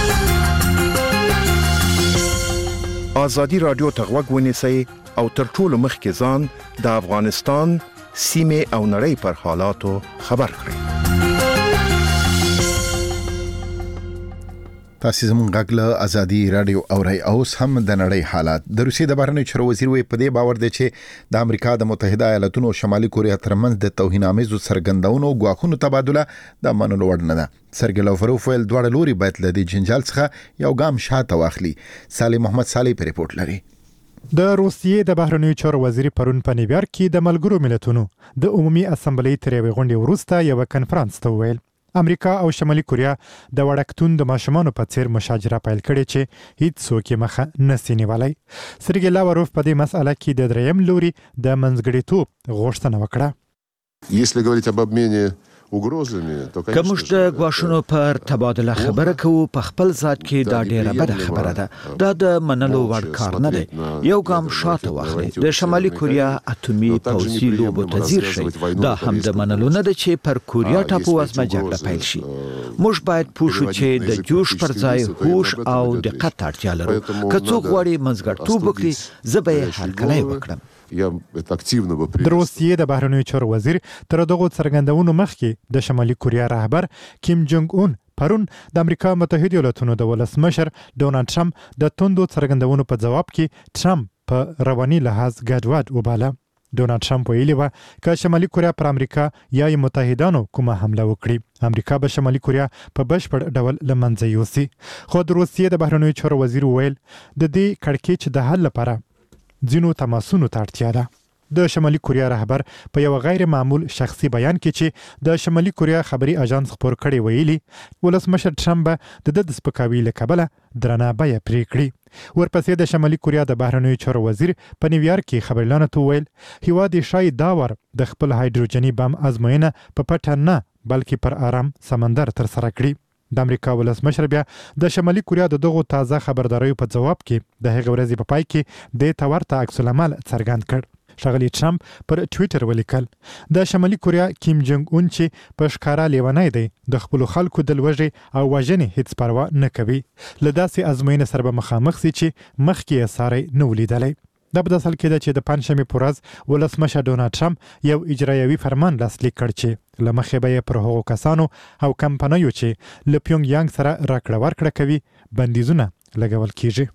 ازادي راډیو ته غوږ ونیسئ او تر ټولو مخکې ځان د افغانستان سیمې او نړۍ پر حالاتو خبر کړئ. تاسو زموږ غږ له ازادي راډیو اورئ. اوس هم د نړۍ حالات. د روسیې د بهرنیو چارو وزیر وی په دې باور دی چې د امریکا د متحده ایالاتونو او شمالي کوریا ترمنځ د توهینامیزو څرګندونو او غواخونو تبادله د منلو وړ نه ده. سرګي لوفروف ویل دواړه لوري باید له دې جنجال څخه یو ګام شاته واخلي. صالح محمد صالح په ریپورت لري. د روسیې د بهرنیو چارو وزیر پرون په نیویارک کې د ملګرو ملتونو د عمومي اسمبلی تر یوې غونډې وروسته یو کنفرانس ته ویل امریکا او شمالي کوریا د وړکتون د ماشومانو په څیر مشاجره پیل کړې چې هیڅ څوک یې مخه نسی نیولای. سرګي لوفروف په دې مسأله کې د دریم لوري د منځګړیتوب غوښتنه وکړه. Если говорить об обмене угрозами, то که موږ د غواښونو پر تبادله خبره کوو په خپل ذات کې دا ډیره بده خبره ده. دا د منلو وړ کار نه دی. یو ګام شاته واخلئ. د شمالي کوریا اتومي پوځي لوبو ته ځیر شي. دا هم د منلو نه ده چې پر کوریا ټاپو وزمه جګړه پیل شي. موږ باید پوه شو چې د جوش پر ځای هوش او دقت ته اړتیا لرو. که څوک غواړي منځګړیتوب وکړي زه به یې هرکلی وکړم. د روسیې د بهرنیو چارو وزیر تر دغه څرګندونو مخکې د شمالي کوریا رهبر کیم جونګ اون پرون د امریکا متحده ایالاتونو د ولسمشر ډونالد ټرمپ د توندو څرګندونو په جواب کې ټرمپ په رواني لحاظ ګډوډ وباله. ډونالد ټرمپ ویلي و چې شمالي کوریا پر امریکا یا متحدانو کومه حمله وکړي امریکا به شمالي کوریا په بشپړ ډول له منځه یوسي. خو د روسیې د بهرنیو چارو وزیر ویل د دې کړکېچ د حل لپاره ځینو تماسونو ته اړتیا ده. د شمالي کوریا رهبر په یو غیر معمول شخصي بیان کې چې د شمالي کوریا خبري اژانس خبر کړي ویلي ولسمشر ټرمپ د سپکاوي له کبله درنه بیه پرې کړي. ورپسې د شمالي کوریا د بهرنیو چارو وزیر په نیویارک کې خبرلانو ته ویل هیواد شاید دا ور د خپل هایدروجني بم ازموینه په پټه نه بلکې پر آرام سمندر تر سره کړي. د امریکا ولسمشر بیا د شمالي کوریا د دغه تازه خبرداریو په جواب کې د هغه ورځې په پای کې د تورته عکس العمل څرګند کړ. ښاغلي ټرمپ پر ټویټر ولیکل د شمالي کوریا کیم جونګ اون چې په ښکارا لیونی دی د خپل خلکو د لوږې او وژنې هیڅ پروا نه کوي. له داسې ازموینې سره به مخامخ سي چې مخکې یې ساری نه ولیدلی. دا په داسې حال کې ده چې د پنجشنبې په ورځ ولسمشر ډونالد ټرمپ یو اجرایوي فرمان لاسلیک کړ چې له مخې به یې پر هغو کسانو او کمپنیو چې له پیونګ یانګ سره راکړه ورکړه کوي بندیزونه لګول کیږي.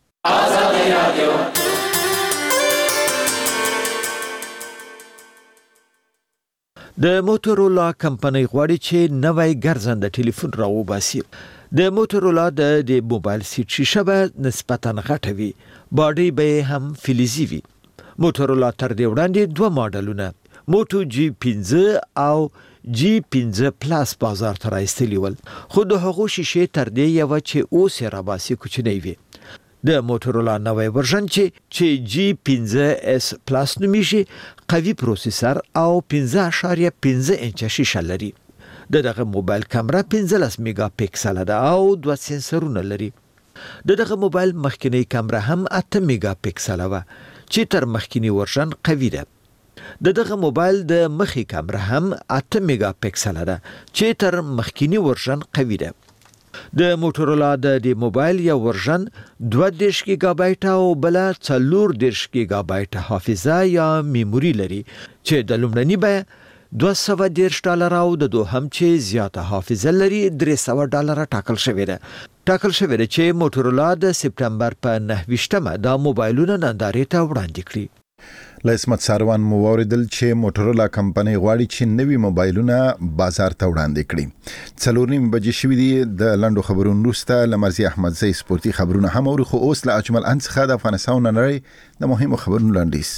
د موټرولا کمپنۍ غواړي چې نوی ګرځنده ټلیفون راوباسي. د موټرولا د موبایل سیټ شیشه به نسبتاً غټه وي، باډي به هم فلزي وي. موټرولا تر دې وړاندې 2 ماډلونه موټو جی 15 او جی 15 پلاس بازار ته راایستلي ول، خو د هغو شیشې تر دې یوه چې اوس یې راباسي کوچنۍ وي. د موټرولا نوی ورژن چې جی 15 اس پلاس نومیږي قوي پروسیسر او 15.5 انچه شیشه لري. دغه موبایل کیمرا 15 میگا پیکسل ده او 2 سنسرونه لري. دغه موبایل مخکینی کیمرا هم 8 میگا پکسل و چې تر مخکینی ورژن قوي ده. دغه موبایل د مخې کیمرا هم 8 میگا پکسل ده چې تر مخکینی ورژن قوي ده. د موټورولا د دې موبایل یو ورژن 32 گیگا بایت او بل 40 گیگا بایت حافظه یا میموري لري چې د لومړني به $210 او د دوهم چې زیاته حافظه لري $300 ټاکل شوی ده. چې موټورولا د سپتمبر په 9 دا موبایلونه نندارې ته وړاندې کړي. لاسمت ساروان مو اوریدل چې موټورولا کمپنۍ غواړي چې نوي موبایلونه بازار ته وړاندې کړي. 4:30 بجې شوې دي. د لنډو خبرونو وروسته لمرزي احمدزی سپورتي خبرونه هم اوري، خو اوس له اجمل انڅخه د افغانستان نړۍ د مهمو خبرونو لاندیز.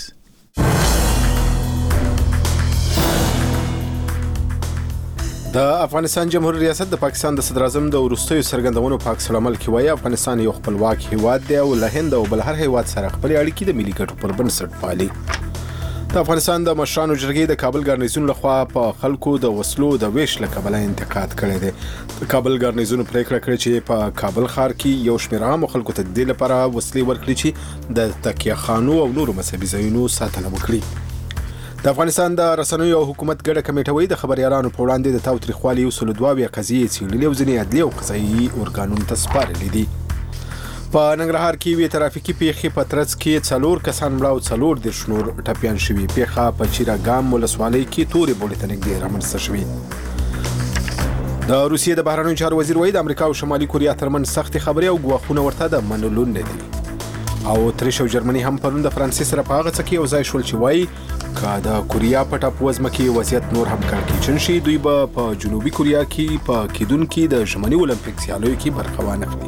د افغانستان جمهوریت ریاست د پاکستان د صدر اعظم د وروستیو څرګندونو په عکس العمل کې وایي افغانستان یو خپلواک هیواد دی او له هند او بل هر هیواد سره خپل اړیکې د ملي ګټو پر بنسټ پالي. د افغانستان د مشرانو جرګې د کابل ګارنیزون لخوا په خلکو د وسلو د ویش له کبله انتقاد کړی دی. د کابل ګارنیزون پریکړه کړې چې په کابل ښار کې یو شمېر عامو خلکو ته د دې لپاره وسلې ورکړي چې د تکیه خانو او نورو مذهبي ځایونو ساتنه وکړي. د افغانستان د رسنیو او حکومت ګډه کمیټه وایي د خبريالانو په وړاندې د تاوتریخوالي 202 قضیې څېړلې او ځینې عدلي او قضایي ارګانونو ته سپارلې دي. په ننګرهار کې وی ترافیکي پیښې په ترڅ کې 4 کسان مړه او 4 نور ټپیان شوي. پیښه په چیراګام ولسوالۍ کې تورې بولې ته نږدې رامنځته شوې. د روسیې د بهرنیو چارو وزیر وایي د امریکا او شمالي کوریا ترمنځ سختې خبرې او ګواښونه ورته د منلو نه دي. او اتریش او جرمني هم پرون د فرانسې سره په هغه څه کې یو ځای شول چې وایي که د کوریا په ټاپووزمه کې وضعیت نور هم کړکېچن شي دوی به په جنوبي کوریا کې په کېدونکي د ژمني اولمپیک سیالیو کې برخه وانخلي.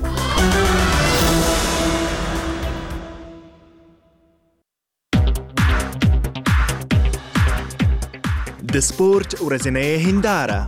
د سپورت ورځنۍ هنداره.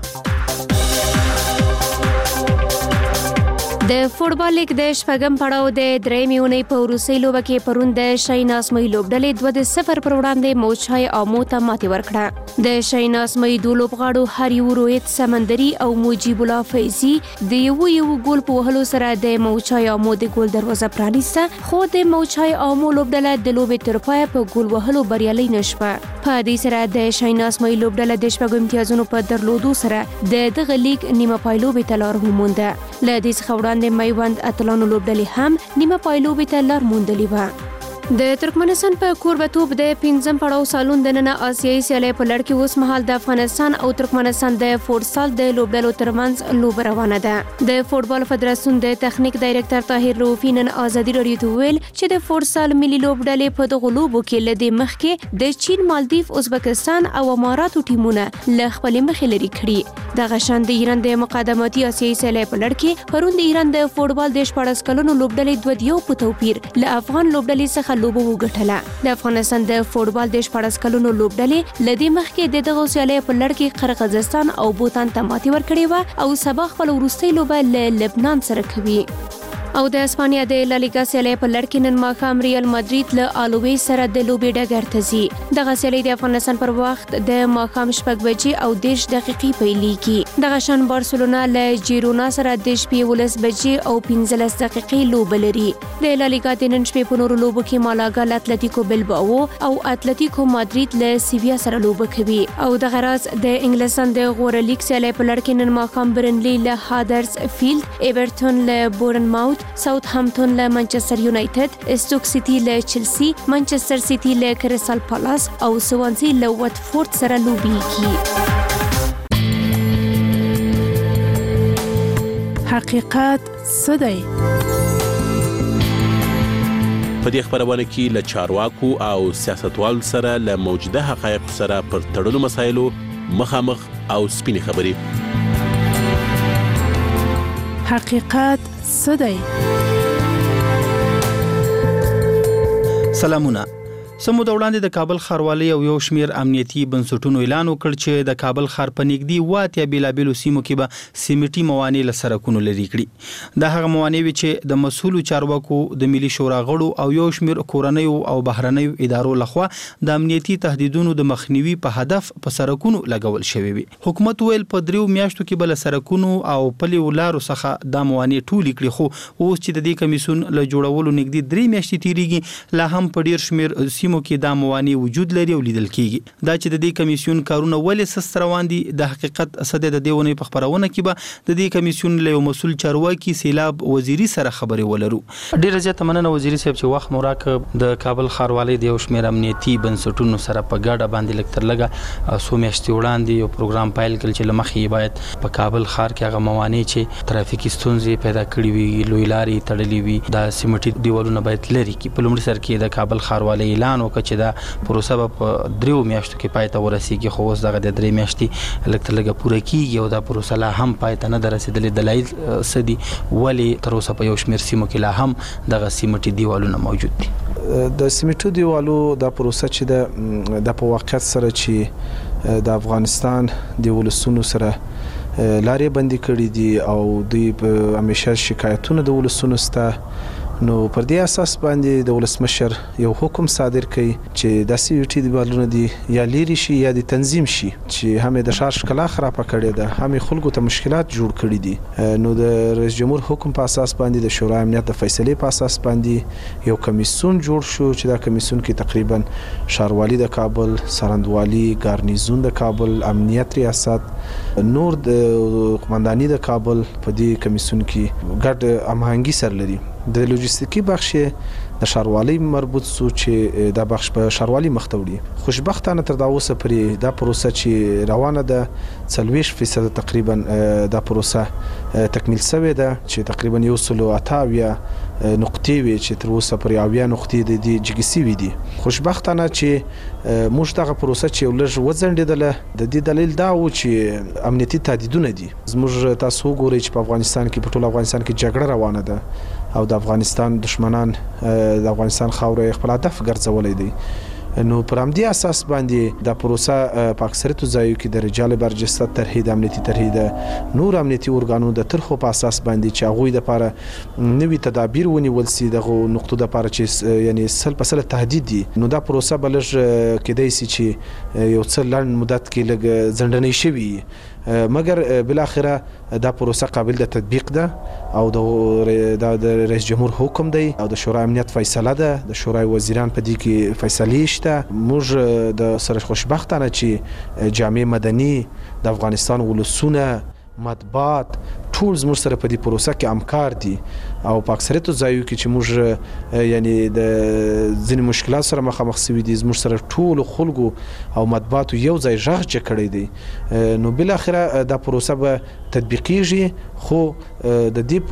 د فوټبال لیګ د شپږم پړاو د درېیمې اونۍ په وروستۍ لوبه کې پرون د شاهیناز مې لوبډلې 2-0 پر وړاندې موچای امو ته ماتې ورکړه. د شاهیناز مې دوه لوبغاړو هر یو رویت سمندري او مجیب الله فیضي د یو ګول په وهلو سره د موچای امو د ګول دروازه پرانیسته، خو د موچای امو لوبډله د لوبې تر پایه په ګول وهلو بریالۍ نشوه. په دې سره د شاهیناز مې لوبډله د شپږو امتیازونو په درلودو سره د دغه لیګ نیمه پایلوبې ته لار ومونده. له دې څخه وړاندې میوند اتلانو لوبډلې هم نیمه پایلوبې ته لار موندلې وه. د ترکمنستان په کوربتوب د 5م پړاو سالون د نن آسیایي سیالۍ په لړ کې اوس مهال د افغانستان او ترکمنستان د فوټسال د لوبډلو ترمنځ لوبه روانه ده. د فوټبال فدراسیون د تخنیک ډایرکټر طاهر روفي نن ازادي راډیو ته ویل چې د فوټسال ملي لوبډلې په دغه لوبو کې له دې مخکې د چین، مالدیف، ازبکستان او اماراتو ټیمونه له خپلې مخې لري کړي. دغه شان د ایران د مقدماتي آسیایي سیالۍ په لړ کې پرون د ایران د فوټبال د 14 کلونو لوبډلې 2-1 په توپیر له افغان لوبډلې څخه لوبه وګټله. د افغانستان د فوټبال د 14 کلونو لوبډلې لدی مخکې د دغه سیالۍ په لړ کې قرغیزستان او بوتان ته ماتې ورکړې و او سبا خپل وروستۍ لوبه له لبنان سره کوي. او د اسپانیا د لالیګا سیالۍ په لړ کې نن ماښام ریال مادرید له الووي سره د لوبې ډګر ته ځي. دغه سیالۍ د افغانستان پر وخت د ماښام 6 بجې او 10 دقیقې پیلېږي. دغه شان بارسلونا له جیرونا سره د شپې 11 بجې او 15 دقیقې لوبه لري. د لالیګا د نن شپې په نورو لوبو کې مالاګا له اتلتیکو بلباو او اتلتیکو مادرید له سیویا سره لوبه کوي. او دغه راز د انګلستان د غوره لیګ سیالۍ په لړ کې نن ماښام برنلی له هادرز فیلد، ایورټون له بورنماوت، ساوث هامپټون له منچستر یونایټډ، استوک سیټي له چلسی، منچستر سیټي له کریسټال پالاس او سوانزي له واتفورد سره لوبېږي. حقیقت څه دی؟ په دې خبرونه کې له چارواکو او سیاستوالو سره له موجوده حقایقو سره پر تړلو مسایلو مخامخ او سپینې خبرې. حقیقت څه دی؟ سلامونه. سمو د وړاندې د کابل ښاروالۍ او یو شمیر امنیتي بنسټونو اعلان وکړ چې د کابل ښار په نږدې واتیا بیلابیلو سیمو کې به سیمټي موانع له سړکونو لرې کړي. دا هغه موانع وي چې د مسؤلو چارواکو د ملي شورا غړو او یو شمیر کورنیو او بهرنیو ادارو لخوا د امنیتي تهدیدونو د مخنیوي په هدف په سړکونو لګول شوی وي. حکومت ویل په 3 میاشتو کې بل سړکونو او پلي لارو څخه د موانع ټولې کړي، خو اوس چې د دې کمیسیون له جوړولو نږدې 3 میاشتې تیریږي لا هم په ډیر شمیر سیمو کې د موانع وجود لري او لیدل کیږي. دا چې د دې کمیسیون کارونه ولې سست روان دي د حقیقت صد د دیونه په خبرونه کې به د دې کمیسیون له مسؤل چارواکي سیلاب وزیری سره خبرې ولرو. ډیر زیات مننه وزیری صاحب چې وخت موراک د کابل ښاروالۍ د یو شمیر امنیتي بنسټونو سره په ګډه باندې لکتر لګه سو میاشتې وړاندې یو پروګرام پایل کړ چې لمخې باید په کابل ښار کې هغه موانع چې ترافیکي ستونزې پیدا کړې وي، لوی لارې تړلې وي، د سیمټي دیوالونه باید لري کې. په لومړي سر کې د کابل ښاروالۍ اعلان وکړ چې دا پروسه په 3 میاشتو کې پای ته ورسیږي، خو اوس دغه د 3 میاشتې لکتر لګه پوره کیږي او دا پروسه لا هم پای ته نه رسیدلې. دلایل سدي ولی تر اوسه په یو شمیر سیمو کې لا هم دغه سیمټي دیوالونه موجود دي. د سیمټو دیوالو د پروسه چې د په واقعیت سره چې د افغانستان د ولسونو سره لارې بندي کړې دي او د همیشه شکایتونه د ولسونو سره، نو پر دې اساس باندې د ولسمشر یو حکم صادر کړي چې د سیمټي دیوالونه دي یا لري شي یا د تنظیم شي چې هم د ښار ښکلا خراب کړي ده، هم خلکو ته مشکلات جوړ کړي دي. نو د رئیس جمهور حکم په اساس باندې د شورای امنیت د فیصلې په اساس باندې یو کمیسیون جوړ شو چې دا کمیسیون کې تقریبا ښاروالي د کابل، سرندوالي، ګارنیزون د کابل، امنیت ریاست، نور د قومنداني د کابل په دې کمیسیون کې ګډ هماهنګي سره لري. د لوجستیکي بخش د ښاروالۍ مربوط سو چې دا بخش په ښاروالۍ مخته وړي. خوشبختانه تر دا اوسه پرې دا پروسه چې روانه ده 40% تقریبا دا پروسه تکمیل شوې ده چې تقریبا 128 نقطې وي چې تر اوسه پرې 80 نقطې د جګسي وي دي. خوشبختانه چې موږ دغه پروسه چې ولږ وځنډېدله د دې دلیل دا و چې امنیتي تهدیدونه دي. زموږ تاسو وګورئ چې په افغانستان کې په ټول افغانستان کې جګړه روانه ده او د افغانستان دشمنان د افغانستان خاورې خپل هدف ګرځولې دي. نو پر همدې اساس باندې د پروسه په اکثریت ځایو کې د رجال برجسته ترهید امنیتي ترهید نور امنیتي ارګانونو د طرحو په اساس باندې چې هغوی د لپاره نوي تدابیر ونیول سي دغه نقطو د لپاره چې یعنی 100% تهدید دي. نو دا پروسه بلج کېدای سي چې یو څه لنډ مدت کې لږ ځنډنې شوي، مګر بل اخره دا پروسه قابل د تطبیق ده او د رئیس جمهور حکم دی او د شورای امنیت فیصله ده، د شورای وزیران په دې کې فیصلې شته. موږ د سره خوشبختانه چې جامع مدني د افغانستان ولسونه، مطبوعات ټول زموږ سره په دې پروسه کې همکار دي او په اکثریت ځایو کې چې موږ یعنی د ځینې مشکلات سره مخامخ شوي دي، زموږ سره ټول خلکو او مطبوعاتو یو ځای غږ چې کړی دی. نو بل اخره دا پروسه به تطبیقیږي، خو د دې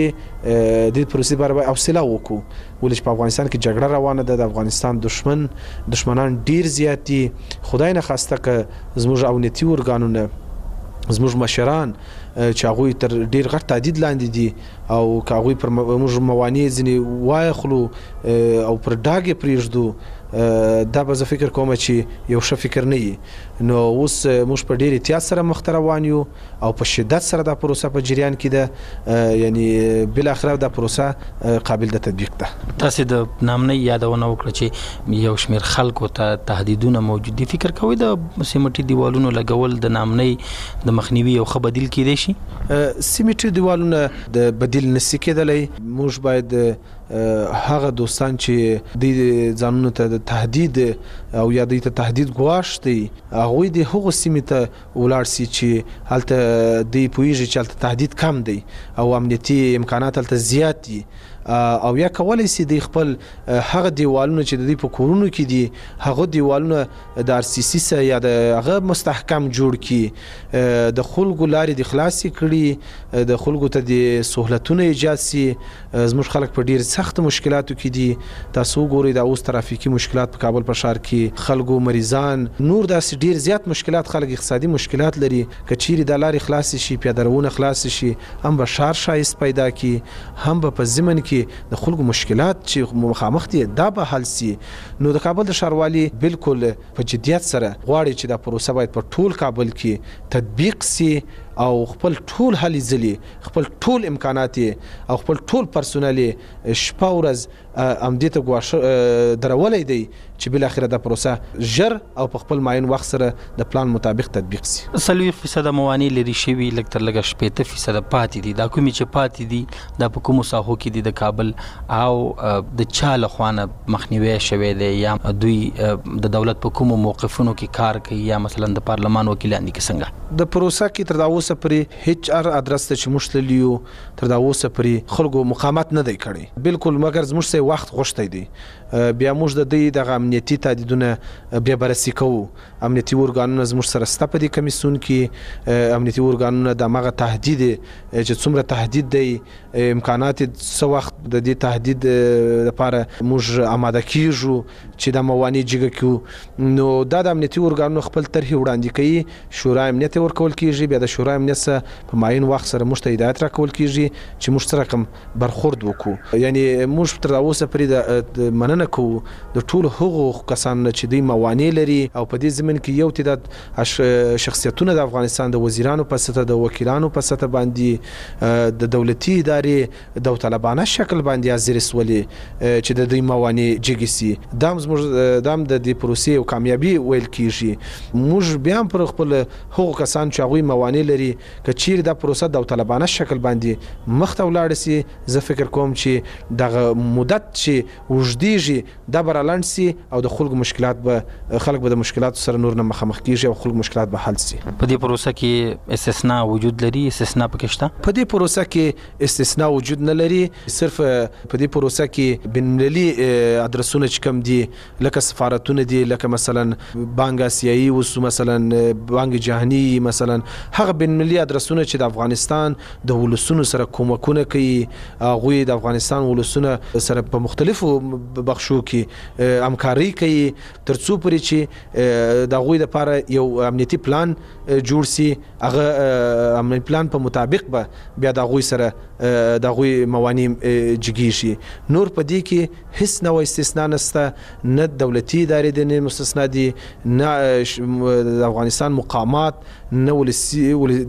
پروسې لپاره حوصله وکړو ولې چې په افغانستان کې جګړه روانه ده، د افغانستان دشمنان ډیر زیات دي. خدای نه خواسته که زموږ امنیتي ارګانونه، زموږ مشران چې هغوی تر ډیر غټ تهدید لاندې دي او که هغوی پر موږ موانع ځینې وایخلو او پر ډاګې پرېږدو، دا به زه فکر کوم چې یو ښه فکر نه وي. نو اوس موږ په ډیر احتیاط سره مخته روان یو او په شدت سره دا پروسه په جریان کې ده، یعنی بل اخره دا پروسه قابل د تطبیق ده. تاسو د نامنۍ یادونه وکړه چې یو شمیر خلکو ته تهدیدونه موجود دي. فکر کوئ د سیمټي دیوالونو لګول د نامنۍ د مخنیوي یو ښه بدیل کیدای شي؟ سیمټي دیوالونه د بدیل نشي کېدلی. موږ باید هغه دوستان چې د ځانونو ته د تهدید او یا د تهدید ګواښ دی هغوی د هغو سیمې ته ولاړ سي چې هلته دوی پوهیږي چې هلته تهدید کم دی او امنیتي امکانات هلته زیات دي او یا کولی سي د خپل هغه دیوالونه چې د دوی په کورونو کې دي هغه دیوالونه د RCC سره یا د هغه مستحکم جوړ کړي، د خلکو لارې د خلاصې کړي، د خلکو ته د سهولتونه ایجاد سي. زموږ خلک په ډیر سخت مشکلاتو کې دي. تاسو وګورئ دا اوس ترافیکي مشکلات په کابل په ښار کې، خلکو مریضان، نور داسې ډیر زیات مشکلات، خلک اقتصادي مشکلات لري. که چیرې د لارې خلاص شي، پیاده روونه خلاص شي، هم به ښار ښایست پیدا کړي، هم به په ضمن کې د خلکو مشکلات چې مخامخ دي دا به حل سي. نو د کابل د ښاروالي بالکل په جدیت سره غواړي چې دا پروسه باید په ټول کابل کې تطبیق سي او خپل ټول هلې ځلې خپل ټول امکانات او خپل ټول پرسونل شپه ورځ امدې ته ګواښ درولې دی چې بل اخر دا پروسه ژر او په خپل معین وخت سره د پلان مطابق تطبیق سي. 30% موانع لري شوی لکه تر لګه 15% پاتې دي. دا کومي چې پاتې دي د کومو ساحو کې دي د کابل او د چاله خوانه مخنیوي شوی دی یا دوی د دولت په کومو موقفونو کې کار کوي یا مثلا د پارلمان وکیلان دي څنګه د پروسه کې تر دا اوسه پرې هیڅ ادرس ته چې مشتلیو تر دا اوسه پرې خلکو مقاومت نه دی کړی بالکل مګر زموږ سه وخت غوښتي دي بیا موږ د دې د امنیتي تهدیدونه بیا بررسي کوو. امنیتي ورګانونه زموږ سره ستا په دې کمیسیون کې امنیتي ورګانونه د مغه تهدید چې څومره تهدید دی امکانات څو وخت د دې تهدید لپاره موږ آماده کیږو چې د موانع جګه کیو. نو دا د امنیتي ورګانونو خپل طرح وړاندې کوي شورای امنیت ورکول کیږي بیا د شورای امنیت په معین وخت سره موږ ته هدایت راکول کیږي چې موږ سره کوم برخورد وکړو. یعنی موږ تر اوسه پرې د مننه کوو د ټول هغو کسانو چې د موانع لري او په دې زمين کې یو تعداد شخصیتونه د افغانستان د وزیرانو په سطح د وکیلانو په سطح باندې د دولتي ادارې د طالبانه شکل باندې ازر سولي چې د دې موانع جګسي دام د دې پروسې او کامیابی ویل کیږي. موږ بیا پر خپل هغو کسان چې هغه موانع لري کچیر د پروسه د طالبانه شکل باندې مخته ولاړ سي زه فکر کوم چې د مدت چې وجديږي دا برالند سي او د خلکو مشکلات به خلک به د مشکلات سره نور نه مخامخ کیږي او خلکو مشکلات به حل سي. په دې پروسه کې استثناء وجود لري استثناء پکې شته. په دې پروسه کې استثناء وجود نه لري صرف په دې پروسه کې بنملي ادرسونه چې کم دي لکه سفارتونه دي لکه مثلا بانک آسیایي او مثلا بانک جهاني مثلا هغه بنملي ادرسونه چې د افغانستان د ولسونو سره کومکونه کوي هغه د افغانستان ولسونو سره په مختلفو بخشو کې همکاري کوي ترڅو پرې چې د غوی د لپاره یو امنیتي پلان جوړ سي هغه امنیتي پلان په مطابق به بیا د غوی سره د غوی موانع جګی شي. نور په دې کې هیڅ نو استثناء نشته نه دولتي ادارې د مستثنا دي نه د افغانستان مقامات نه ولسی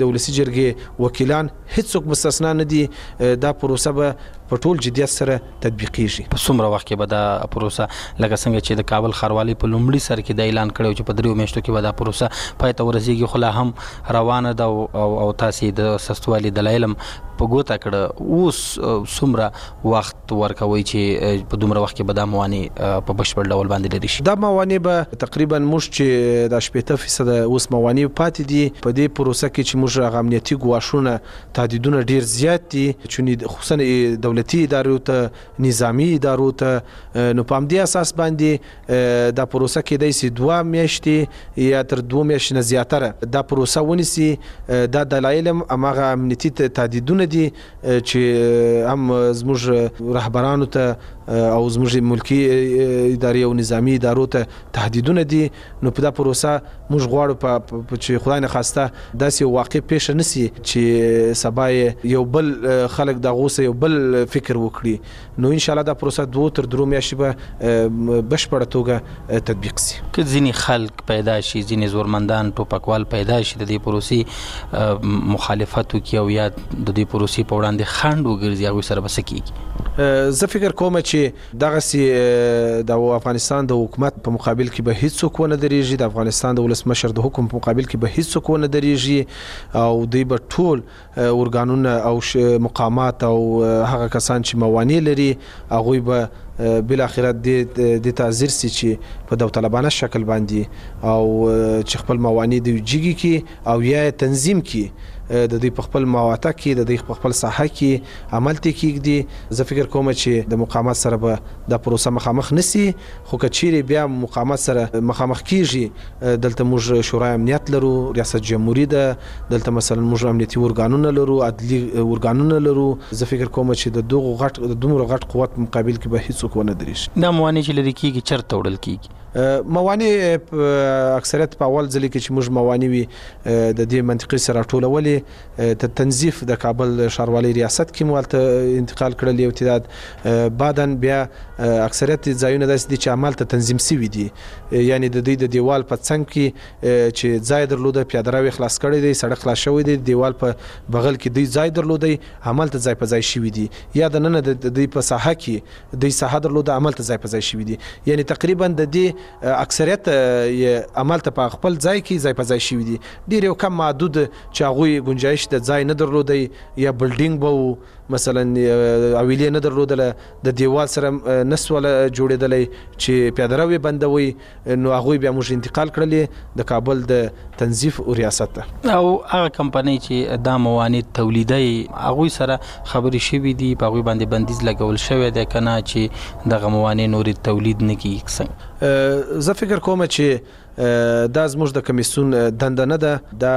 جرګې وکیلان هیڅوک مستثنا نه دي. دا پروسه به په ټول جديت سره تطبیقیږي. په څومره وخت کې به دا پروسه لکه څنګه چې د کابل ښاروالي په لومړي سر کې د اعلان کړو چې په 3 میاشتو کې به دا پروسه پای ته ورسیږي خو لا هم روانه ده او تاسو د سستوالي دلایلم په ګوته کړه اوس څومره وخت ورکوي چې په دومره وخت کې به دا موانع په بشپړ ډول باندې لري شي. دا موانع به تقریبا موږ چې د 80% اوس موانع پاتې دي په دې پروسه کې چې موږ امنیتي ګواښونه تهدیدونه ډیر زیات دي چې خصوصا دولتي ادارو ته نظامی ادارو ته نو په دې اساس باندې دا پروسه کې د 2 میاشتې یا تر 2 میاشتې نه زیاتره دا پروسه ونیسي. دا دلایل امغه امنیتي تهدیدونه دي چې هم زموږ رهبرانو ته او زموږ ملکی ادارې او نظامی ادارو ته تهدیدونه دي. نو په دا پروسه موږ غواړو په چې خدای نه خواسته داسې واقع پیښ نشي چې سبا یو بل خلک د غوسه یو بل فکر وکړي. نو ان شاء الله دا پروسه 2 تر 3 میاشتې به بشپړه توګه تطبیق شي. که ځینی خلک پیدا شي ځینی زورمندان ټوپکوال پیدا شي د دې پروسې مخالفت کوي او یا د دې پروسې په وړاندې خنډ وګرځي هغه سره بس کیږي. زه فکر کوم چې دغه سي د افغانستان د حکومت په مقابل کې به هیڅ څوک ونه درېږي د افغانستان د ولسمشر د حکم په مقابل کې به هیڅ څوک ونه درېږي او دوی به ټول ورګانونه او مقامات او هغه کسان چې موانع لري هغه به بل اخرت د تعذير سي چې په داوطلبانه شکل باندې او چې خپل موانع دی جګي کې او یا تنظیم کې د دې په خپل مواقع کې د دې په خپل ساحه کې عمل تکیږي. زه فکر کوم چې د مقامات سره به د پروسه مخامخ نسی خو کچيري بیا مقامات سره مخامخ کیږي دلته موږ شورای امنیت لرو ریاست جمهوریت ده دلته مثلا موږ امنیتي ورګانونه لرو عدلي ورګانونه لرو. زه فکر کوم چې د دومره غټ قوت مقابل کې به هیڅ څوک ونه درېږي. دا موانع چې لري کیږي چرته وړل کیږي موانع اکثریت په اول ځل کې چې موږ موانع وي د دې منطقي سره ټولولې ته تنظیف د کابل ښاروالۍ ریاست کې مولته انتقال کړل یو تعداد بعدن بیا اکثریت ځایونه داسې دي چې عمل ته تنظیم شوي دي یعنی د دوی د دیوال په څنګ کې چې ځای درلوده پیاده روي خلاص کړی دی سړک خلاص شوی دی دیوال په بغل کې دوی ځای درلودي عمل ته ځای په ځای شوی دي یا د نن د دوی په ساحه کې دوی ساحه درلوده عمل ته ځای په ځای شوی دي یعنی تقریبا د دې اکثریت عمل ته په خپل ځای کې ځای په ځای شوی دي ډیر یو کم محدود چې هغه گنجائش د ځای نه درلودي یا بلډینګ به مثلا اویلې نه درلودله د دیوال سره نسوله جوړېدلې چې پیاده روي بندوي نو هغه بیا موږ انتقال کړلې د کابل د تنظیف او ریاست ته او هغه کمپنۍ چې دا موانع تولیدي هغه سره خبري شوې دي په هغه باندې بندیز لګول شوی دی کنه چې دغه موانع نور تولید نه کیږي څنګه زه فکر کوم چې دا زموږ د کمیسیون دنده نه ده دا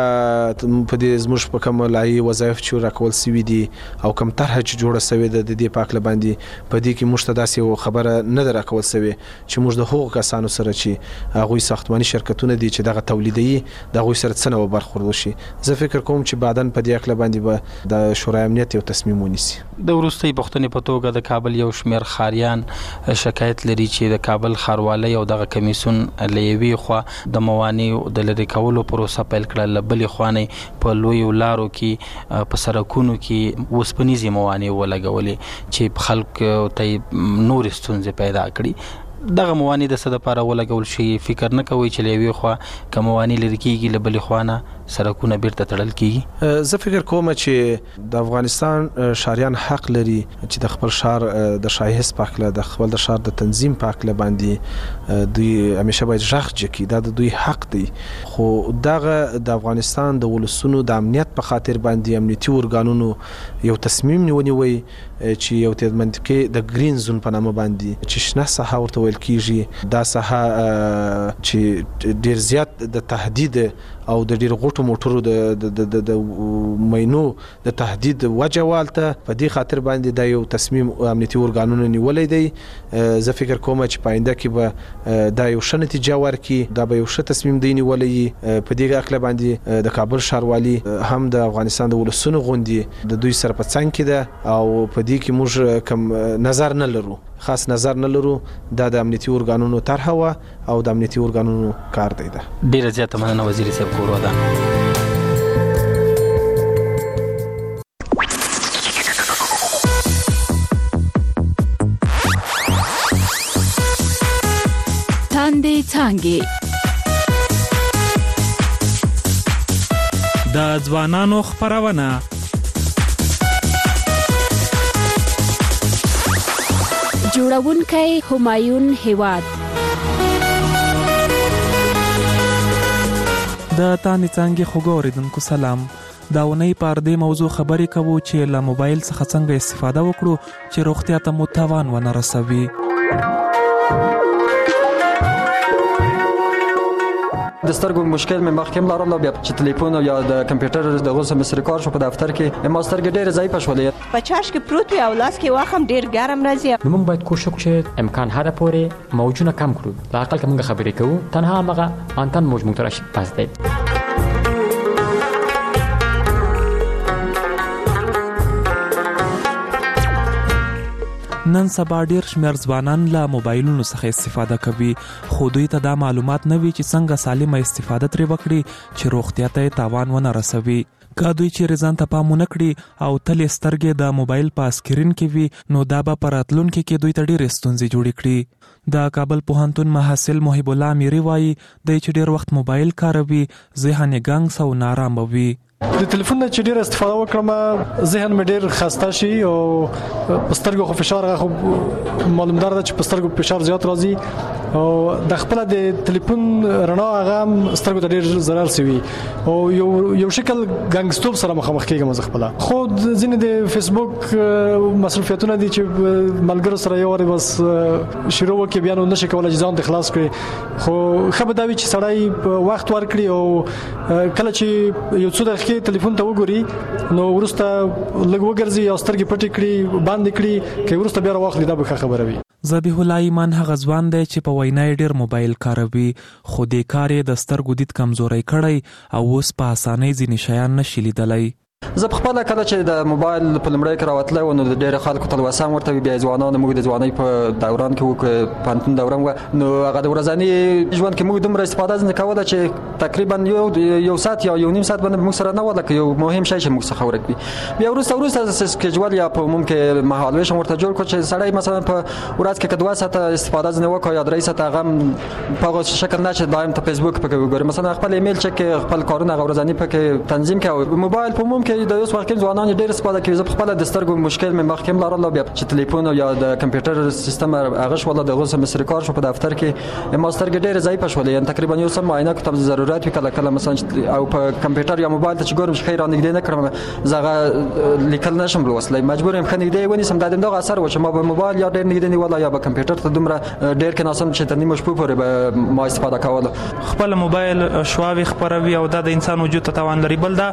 په دې زموږ په کوم لایي وظایف چې راکول سوي دي او کوم طرح چې جوړه سوي ده د دې پاک لباندې په دې کې موږ ته داسې خبره نه ده راکول سوي چې موږ د حقوق کسانو سره چې هغوی ساختماني شرکتونه دي چې دغه تولیدي د هغوی سره څه نه برخورد وشي زه فکر کوم چې بعدن په دې اکله باندې به د شورای امنیت یو تصمیم ونیسي د وروستۍ پوښتنې په توګه د کابل یو شمېر ښاریان شکایت لري چې د کابل ښاروالۍ او دغه کمیسیون له یوې خوا د موانع د لرې کولو پروسه پیل کړه بلې خوانې په لویو لارو کې په سړکونو کې اوسپنیزې موانع ولګولې چې خلکو ته نور ستونزې پیدا کړي دغه موانع د څه دپاره ولګول شي فکر نه کوي چې له یوې خوا که موانع لرې کېږي له بلې خوا نه سړکونه بیرته تړل کېږي زه فکر کوم چې د افغانستان ښاریان حق لري چې د خپل ښار د ښایست په هکله د خپل د ښار د تنظیم په هکله باندې دوی همیشه باید غږ جکي دا د دوی حق دی خو دغه د افغانستان د ولسونو د امنیت په خاطر باندې امنیتي ارګانونو یو تصمیم ونیوي چې یو تید منطقه د گرین زون په نامه باندې چې شنه ساحه ورته ویل کیږي دا ساحه چې ډیر زیات د تهدید او د ډیر غټو موټرو د مینو د تهدید وجه والته په دې خاطر باندې دا یو تصمیم امنیتي ارګانونو نیولې دی زه فکر کوم چې پاینده کې به دا یو ښه نتیجه ورکړي دا به یو ښه تصمیم دی نیولې په دې اکله باندې د کابل ښاروالي هم د افغانستان د ولسونو غونډې د دوی سره په څنګ کې ده او په دې کې موږ کم نظر نه لرو خاص نظر نه لرو دا د امنیتي ارګانونو طرحه و او د امنیتي ارګانونو کار دی ده ډیره زیاته مننه وزیر صاحب کورو ده تاندې څانګې د ځوانانو خپرونه جوړونکی همایون هیواد د تاندې څانګې خوږو اوریدونکو سلام دا ونې پر دې موضوع خبرې کوو چې له موبایل څخه څنګه استفاده وکړو چې روغتیا ته مو تاوان ونه رسوي د سترګو مشکل مې مخکې لرلو بیا چې ټلیفون یا د کمپیوټر د غوسه مې سره کار شو په دفتر کې ما سترګې ډېرې ضعیفه شولې په چاش کې پروت وي او لاس کې واخم ډېر ګرم راځي نو موږ باید کوشش وکړو چې امکان هر پورې موجونه کم کړو لا اقل که موږ خبرې کوو تنها هغه انتن موج موږ ته راشي پاس دی نن سبا ډیر شمېر ځوانان له موبایلونو څخه استفاده کوي خو دوی ته دا معلومات نه وي چې څنګه سالمه استفاده ترې وکړي چې روغتیا ته تاوان ونه رسوي که دوی چیرې ځان ته پام ونه کړي او تل سترګې د موبایل په سکرین کې وي نو دا به په راتلونکي کې دوی ته ډېرې ستونزې جوړې کړي د کابل پوهنتون محصل محب الله امیري وایي دی چې ډېر وخت موبایل کاروي ذهن یې ګنګس او نارامه وي د ټلیفون نه چې ډیر استفاده وکړم ذهن مې ډیر خسته شي او پسترګو خو فشار غو معلومدار ده چې پسترګو فشار زیات راځي او د خپل د ټلیفون رڼا هغه سترګو ته ډیر ضرر سوي او یو شکل ګنګستوب سره مخامخ کېږم زه خپل خو ځینې د فیسبوک مصرفیتونه دي چې ملګرو سره یو وری بس شروع وکړي بیا نو نشي کولای ځان د خلاص کړي خو خبر دا وی چې سړی وخت ورکړي او کله چې یو څه کې ټلیفون ته وګوري نو ورسته لږ وګرځي او سترګې پټې کړي باندې کړي کې ورسته بیا واخلي دا به خبره وي ذبیح الله ایمان هغه ځوان دی چې په وینا یې ډېر موبایل کاروي خو د کار یې د سترګو دید کمزوری کړی او اوس په اسانۍ ځینې شیان نشي لیدلی. زه په خپله کله چې د موبایل په لومړۍ کې راوتلی و نو د ډېرو خلکو تلوسه هم ورته وي. بیا ځوانانو موږ د ځوانۍ په دوران کې وو که پوهنتون دوره وه نو هغه د ورځني ژوند کې موږ دومره استفاده ځنې کوله چې تقریبا یو ساعت یا یو نیم ساعت باندې موږ سره نه وه لکه یو مهم شی چې موږ څخه ورک وي. بیا وروسته سکیجول یا په عموم کې مهالویش هم ورته جوړ کړو چې سړی مثلا په ورځ کې که 2 ساعته استفاده ځنې وکړو یا 3 ساعته هغه هم په هغه شکل نه چې دایم ته فیسبوک پکې وګوري. مثلا خپل ایمیل چک کړي خپل کارونه هغه ورځني پکې تنظیم کړي. موبایل په عموم کې د اوس وخت ځوانان ډېر استفاده کوي. زه په خپله د سترګو مشکل مې مخکې لرل بیا چې تلیفون یا د کمپیوټر سیستم هغه شوله د هغه سم سره کار شو په دفتر کې ما سترګې ډېرې ضعیفه شولې یعنې تقریبا یو سم معاینه کوم ضرورت وي کله مثلا او په کمپیوټر یا موبایل ته چې ګورم چې خیر نږدې نه کړم زغه لیکل نشم لوستلی مجبور یم خنګدې ونیسم د دغه اثر و چې ما په موبایل یا ډېر نږدې نیول یا په کمپیوټر ته دومره ډېر کې ناسم چې تر نیمه شپه پورې به ما استفاده کوله. خپل موبایل شواوې خپروي او دا د انسان وجود ته تاوان لري. بل دا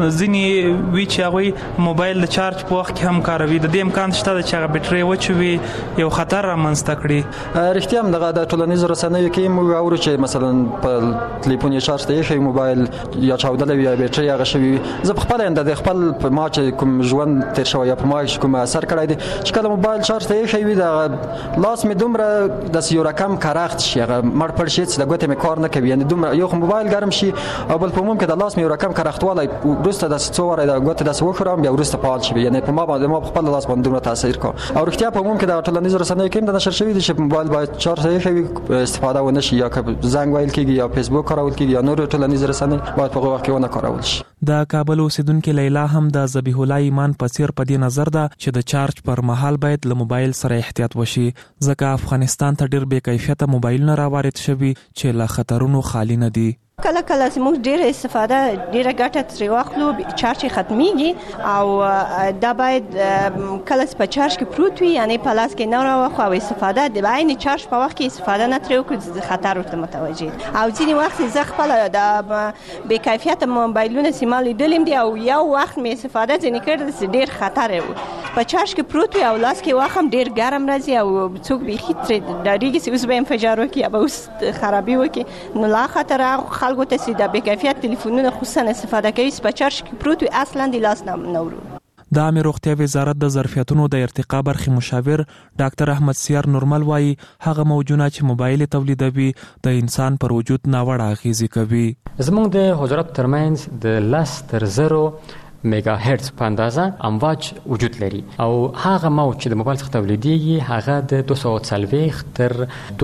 ځینې وی چې هغوی موبایل د چارج په وخت کې هم کاروي. د دې امکان شته چې هغه بیټرۍ وچوي یو خطر رامنځته کړي. رښتیا هم دغه د ټولنیزو رسنیو کې موږ اورو چې مثلا په تلیفون یې چارج ته ایښی موبایل یا چاودلی وي یا بیټرۍ هغه شوي وي. زه په خپله د خپل په ما چې کوم ژوند تېر شوی یا په ما چې کوم اثر کړی دی چې کله موبایل چارج ته ایښی وي د لاس مې دومره داسې یو رقم کرخت شي هغه مړ پړ شي چې د ګوتې مې کار نه کوي. یعنې دومره یو خو موبایل ګرم شي او بل په عموم کې د لاس مې یو رقم کرختوالی وروسته داسې څو واره د ګوتې داسې وښورم بیا وروسته فعال شي. یعنې په ما باندې ما په خپل لاس باندې دومره تاثیر کوي. او رښتیا په عموم کې د ټولنیزو رسنیو کې هم د نشر شوي دي چې موبایل باید چارج ته ایښی استفاده ونه شي یا که زنګ ویل کېږي یا فیسبوک کارول کېږي یا نور ټولنیزې رسنۍ باید په هغه وخت کې ونه کارول شي. د کابل اوسیدونکې لیلا هم د ذبیح الله ایمان په څیر په دې نظر ده چې د چارج پر مهال باید له موبایل سره احتیاط وشي ځکه افغانستان ته ډېر بې کیفیته موبایلونه راوارد شوي چې له خطرونو خالي نه دي. کله موږ ډېره استفاده ډېره ګټه ترې واخلو چارج ختمیږي او دا باید کله په چارج کې پروت وي یعنی په لاس کې نه راوخو او استفاده د عین چارج په وخت کې استفاده نه ترې وکړو د خطر ورته متوجه او ځینې وخت زه خپل د بې کیفیته موبایلونه استعمال لیدلم دي او یو وخت مې استفاده ځینې کړې چې ډېر خطر و په چارج کې پروت وي او لاس کې واخم ډېر ګرم راځي او څوک بیخي ترې ډارېږي چې اوس به انفجار وکړي یا به اوس خرابي وکړي نو لا خطر خلکو ته چې د بې کیفیت تلیفونونه خصوصا استفاده کوي چې په چارج کې پروت وي اصلا د لاس نه ورو. د عامه روغتیا وزارت د ظرفیتونو د ارتقا برخې مشاور ډاکټر احمد سیار نورمل وایي هغه موجونه چې موبایل تولیدوي د انسان پر وجود ناوړه اغیزې کوي. زموږ د حجرات ترمنځ د 10 تر 0 میگا هرتز په اندازه امواج وجود لري او هغه موج چې د موبایل څخه تولیدېږي هغه د 240 تر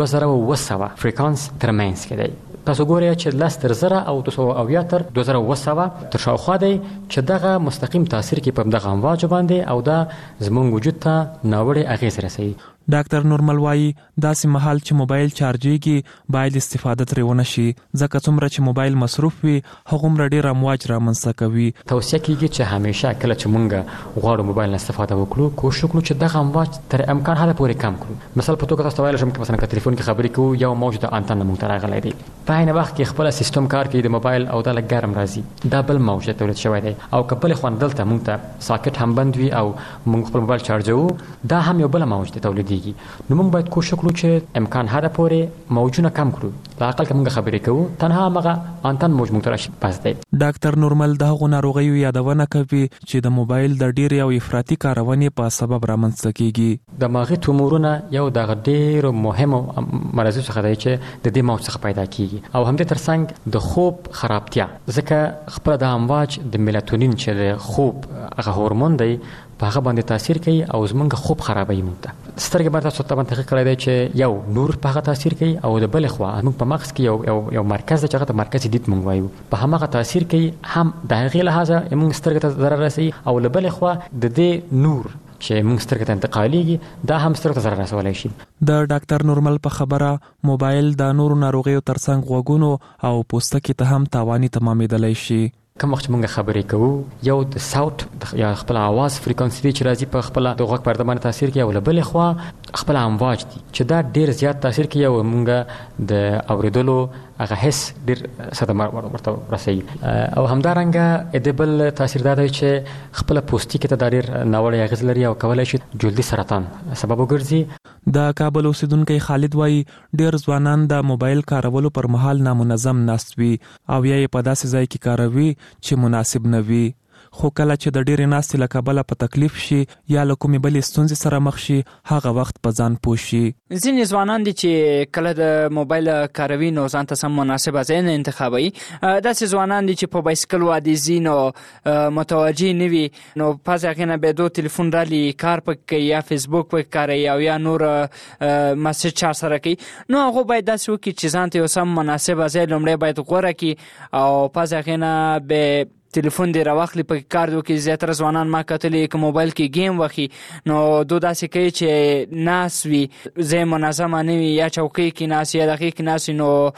2200 فریکانس ترمنځ کې دی. تاسو ګورئ چې 10 تر 0 او 200 تر 2200 تر شاوخوا دی چې دغه مستقیم تاثیر کوي په دغه امواج باندې او دا زموږ وجود ته ناوړه اغیز رسوي. ډاکټر نورمل وایي داسې مهال چې موبایل چارجېږي باید استفاده ترې ونه شي ځکه څومره چې موبایل مصروف وي هغومره ډېر امواج رامنځته کوي. توصیه کېږي چې همیشه کله چې موږ غواړو موبایل نه استفاده وکړو کوشش وکړو چې دغه امواج تر امکان حده پورې کم کړو. مثال په توګه تاسو ویل شم چې مثلا په تلیفون کې خبرې کوو یو موج د انتن موږ ته راغلی دی په عین وخت کې خپل سیستم کار کوي د موبایل او د لږ ګرم راځي دا بل موج تولید شوی دی او کبل خو دلته موږ ته ساکټ هم بند وي او موږ خپل موبایل چارجوو دا هم یو بل موج تولیدېږي. نو موږ باید کوشش وکړو چې امکان حده پورې موجونه کم کړو. لا اقل که موږ خبرې کوو تنها هغه انتن موج موږ ته راشي بس دی. ډاکټر نورمل د هغو ناروغیو یادونه کوي چې د موبایل د ډېرې او افراطي کارونې په سبب رامنځته کېږي. دماغي تومورونه یو د ډېرو مهمو مرضونو څخه دی چې د دې موج څخه پیدا کېږي او همدې ترڅنګ د خوب خرابتیا ځکه خپله د امواج د میلاتونین چې د خوب هغه هورمون دی په هغه باندې تاثیر کوي او زمونږ خوب خرابوي موږ ته. سترګې باندې تاسو ته تحقیق کړی دی چې یو نور په هغه تاثیر کوي او د بلې خوا موږ په مغز کې یو مرکز دی چې هغه ته مرکز دید موږ وایو په هماغه تاثیر کوي هم د هغې لحاظه موږ سترګې ته ضرر رسوي او له بلې خوا د دې نور چې موږ سترګې ته انتقالېږي دا هم سترګو ته ضرر رسولی شي. د ډاکټر نورمل په خبره موبایل د نورو ناروغیو ترڅنګ غوږونو او پوستکي ته هم تاواني تمامېدلی شي. کوم وخت موږ خبرې کوو یو د صوت یا خپل आवाज فریکونسي دی چې راځي په خپل د غوږ پرده باندې تاثیر کوي او له بلې خوا خپل امواج دي چې دا ډېر زیات تاثیر کوي او موږ د اوریدلو هغه حس ډېر صدمه ورته رسوي او همدارنګه د بل تاثیر دا دی چې خپل پوستکي ته دا ډېر ناوړه اغېز لري او کولی شي جلدي سرطان سبب وګرځي. د کابل اوسیدونکو خالد وای ډیر ځوانان د موبایل کارولو پر مهال نامنظم ناست وي او یا په داسې ځای کې کاروي چې مناسب نه وي. خو کله چې د ډېرې ناستې له کبله په تکلیف شي یا له کومې بلې ستونزې سره مخ شي هغه وخت په ځان پوه شي. ځینې ځوانان دي چې کله د موبایل کاروي نو ځان ته سم مناسبه ځای نه انتخابوي. داسې ځوانان دي چې په بایسکل وادي ځي نو متوجه نه وي نو پس هغې نه بیا دو تلیفون رالي کار پکې کوي یا فیسبوک پکې کاروي او یا نور مسیج چا سره کوي. نو هغه باید داسې وکړي چې ځان ته یو سم مناسبه ځای لومړی باید غوره کړي او پس هغې نه بیا تلیفون دی راواخلي پکې کار وکړي. زیاتره ځوانان ما کتلي که موبایل کې گیم وخي نو دو داسې کوي چې ناس وي ځای منظمه نه وي یا چوکۍ کې ناس یا دغې کې ناس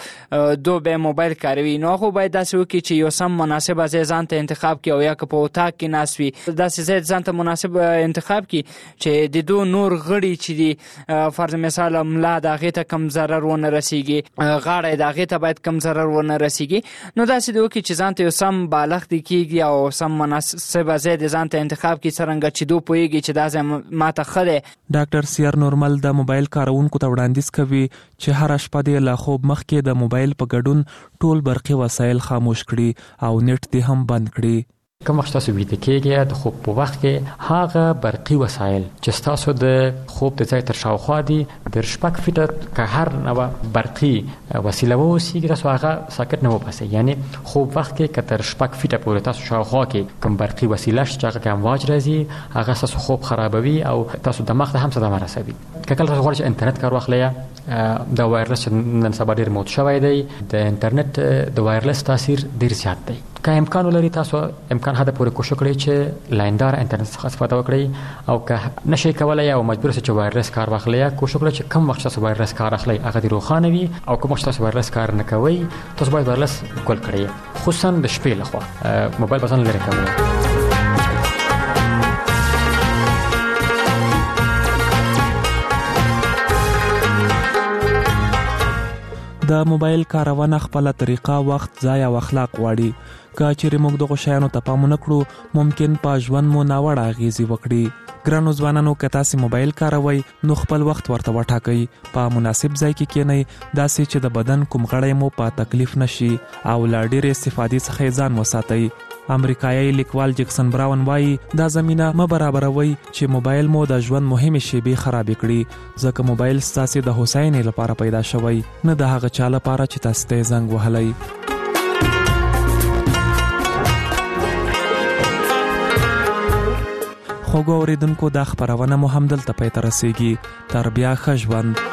نو دو بیا موبایل کاروي. نو هغه باید داسې وکړي چې یو سم مناسبه ځای ځان ته انتخاب کړي او یا که په اتاق کې ناس وي داسې ځای ځان ته مناسب انتخاب کړي چې د دو نور غړي چې دي فرض مثال ملا د هغې ته کم ضرر ونه رسیږي غاړه د هغې ته باید کم ضرر ونه رسیږي. نو داسې دی وکړي چې ځان ته یو سم بالغ کیږي او سم مناسبه ځای د ځان ته انتخاب کړي څرنګه چې دو پوهیږي چې دا ځای ماته ښه دی. ډاکټر سیر نورمل د موبایل کارونکو ته وړاندیز کوي چې هره شپه د لا خوب مخکې د موبایل په ګډون ټول برقي وسایل خاموش کړي او نت دې هم بند کړي. کوم وخت تاسو ویده کېږئ د خوب په وخت کې هغه برقي وسایل چې ستاسو د خوب د ځای تر شاوخوا دي د 6 فیټه که هر نوع برقي وسیله واوسیږي تاسو هغه ساکت نه وباسئ. یعنې خوب وخت کې که تر 6 فیټه پورې تاسو شاوخوا کې کوم برقي وسیله شته چې هغه کې امواج راځي هغه ستاسو خوب خرابوي او تاسو دماغ ته هم صدمه رسوي. که کله تاسو غواړئ چې انټرنیټ کار واخلئ د وایرلس نن سبا ډېر موت شوی دی د انټرنیټ د وایرلس تاثیر ډېر زیات دی. که امکان ولري تاسو امکان حد پورې کوشش وکړئ چې لایندار انټرنیټ څخه استفاده وکړئ او که نشئ کولی او مجبور شئ چې وایرلس کار واخلئ کوشش وکړئ چې کم وخت تاسو وایرلس کار اخلئ هغه دې روښانه وي او کوم وخت تاسو وایرلس کار نه کوئ تاسو باید وایرلس ګل کړئ خصوصا د شپې لخوا موبایل به ځان لرې کوئ. د موبایل کارونه خپل طریقه وخت ځای او اخلاق غواړي. که چیرې موږ دغه شیانو ته پام ونه کړو ممکن په ژوند مو ناوړه اغیزې وکړي. ګرانو ځوانانو که تاسو موبایل کاروئ نو خپل وخت ورته وټاکئ په مناسب ځای کې کېنئ داسې چې د بدن کوم غړی مو په تکلیف نشي او لا ډېرې استفادې څخه ځان وساتئ. امریکایي لیکوال جکسن براون وایي دا زمينه م برابروي چې موبایل مو د ژوند مهمه شیبې خراب کړي ځکه موبایل ستاسو د هوساینې لپاره پیدا شوی نه د هغه چا لپاره چې تاسو ته زنګ وهلی. خوږو اوریدونکو دا خبرونه مو هم دلته پای ته رسیږي. تر بیا ښه ژوند.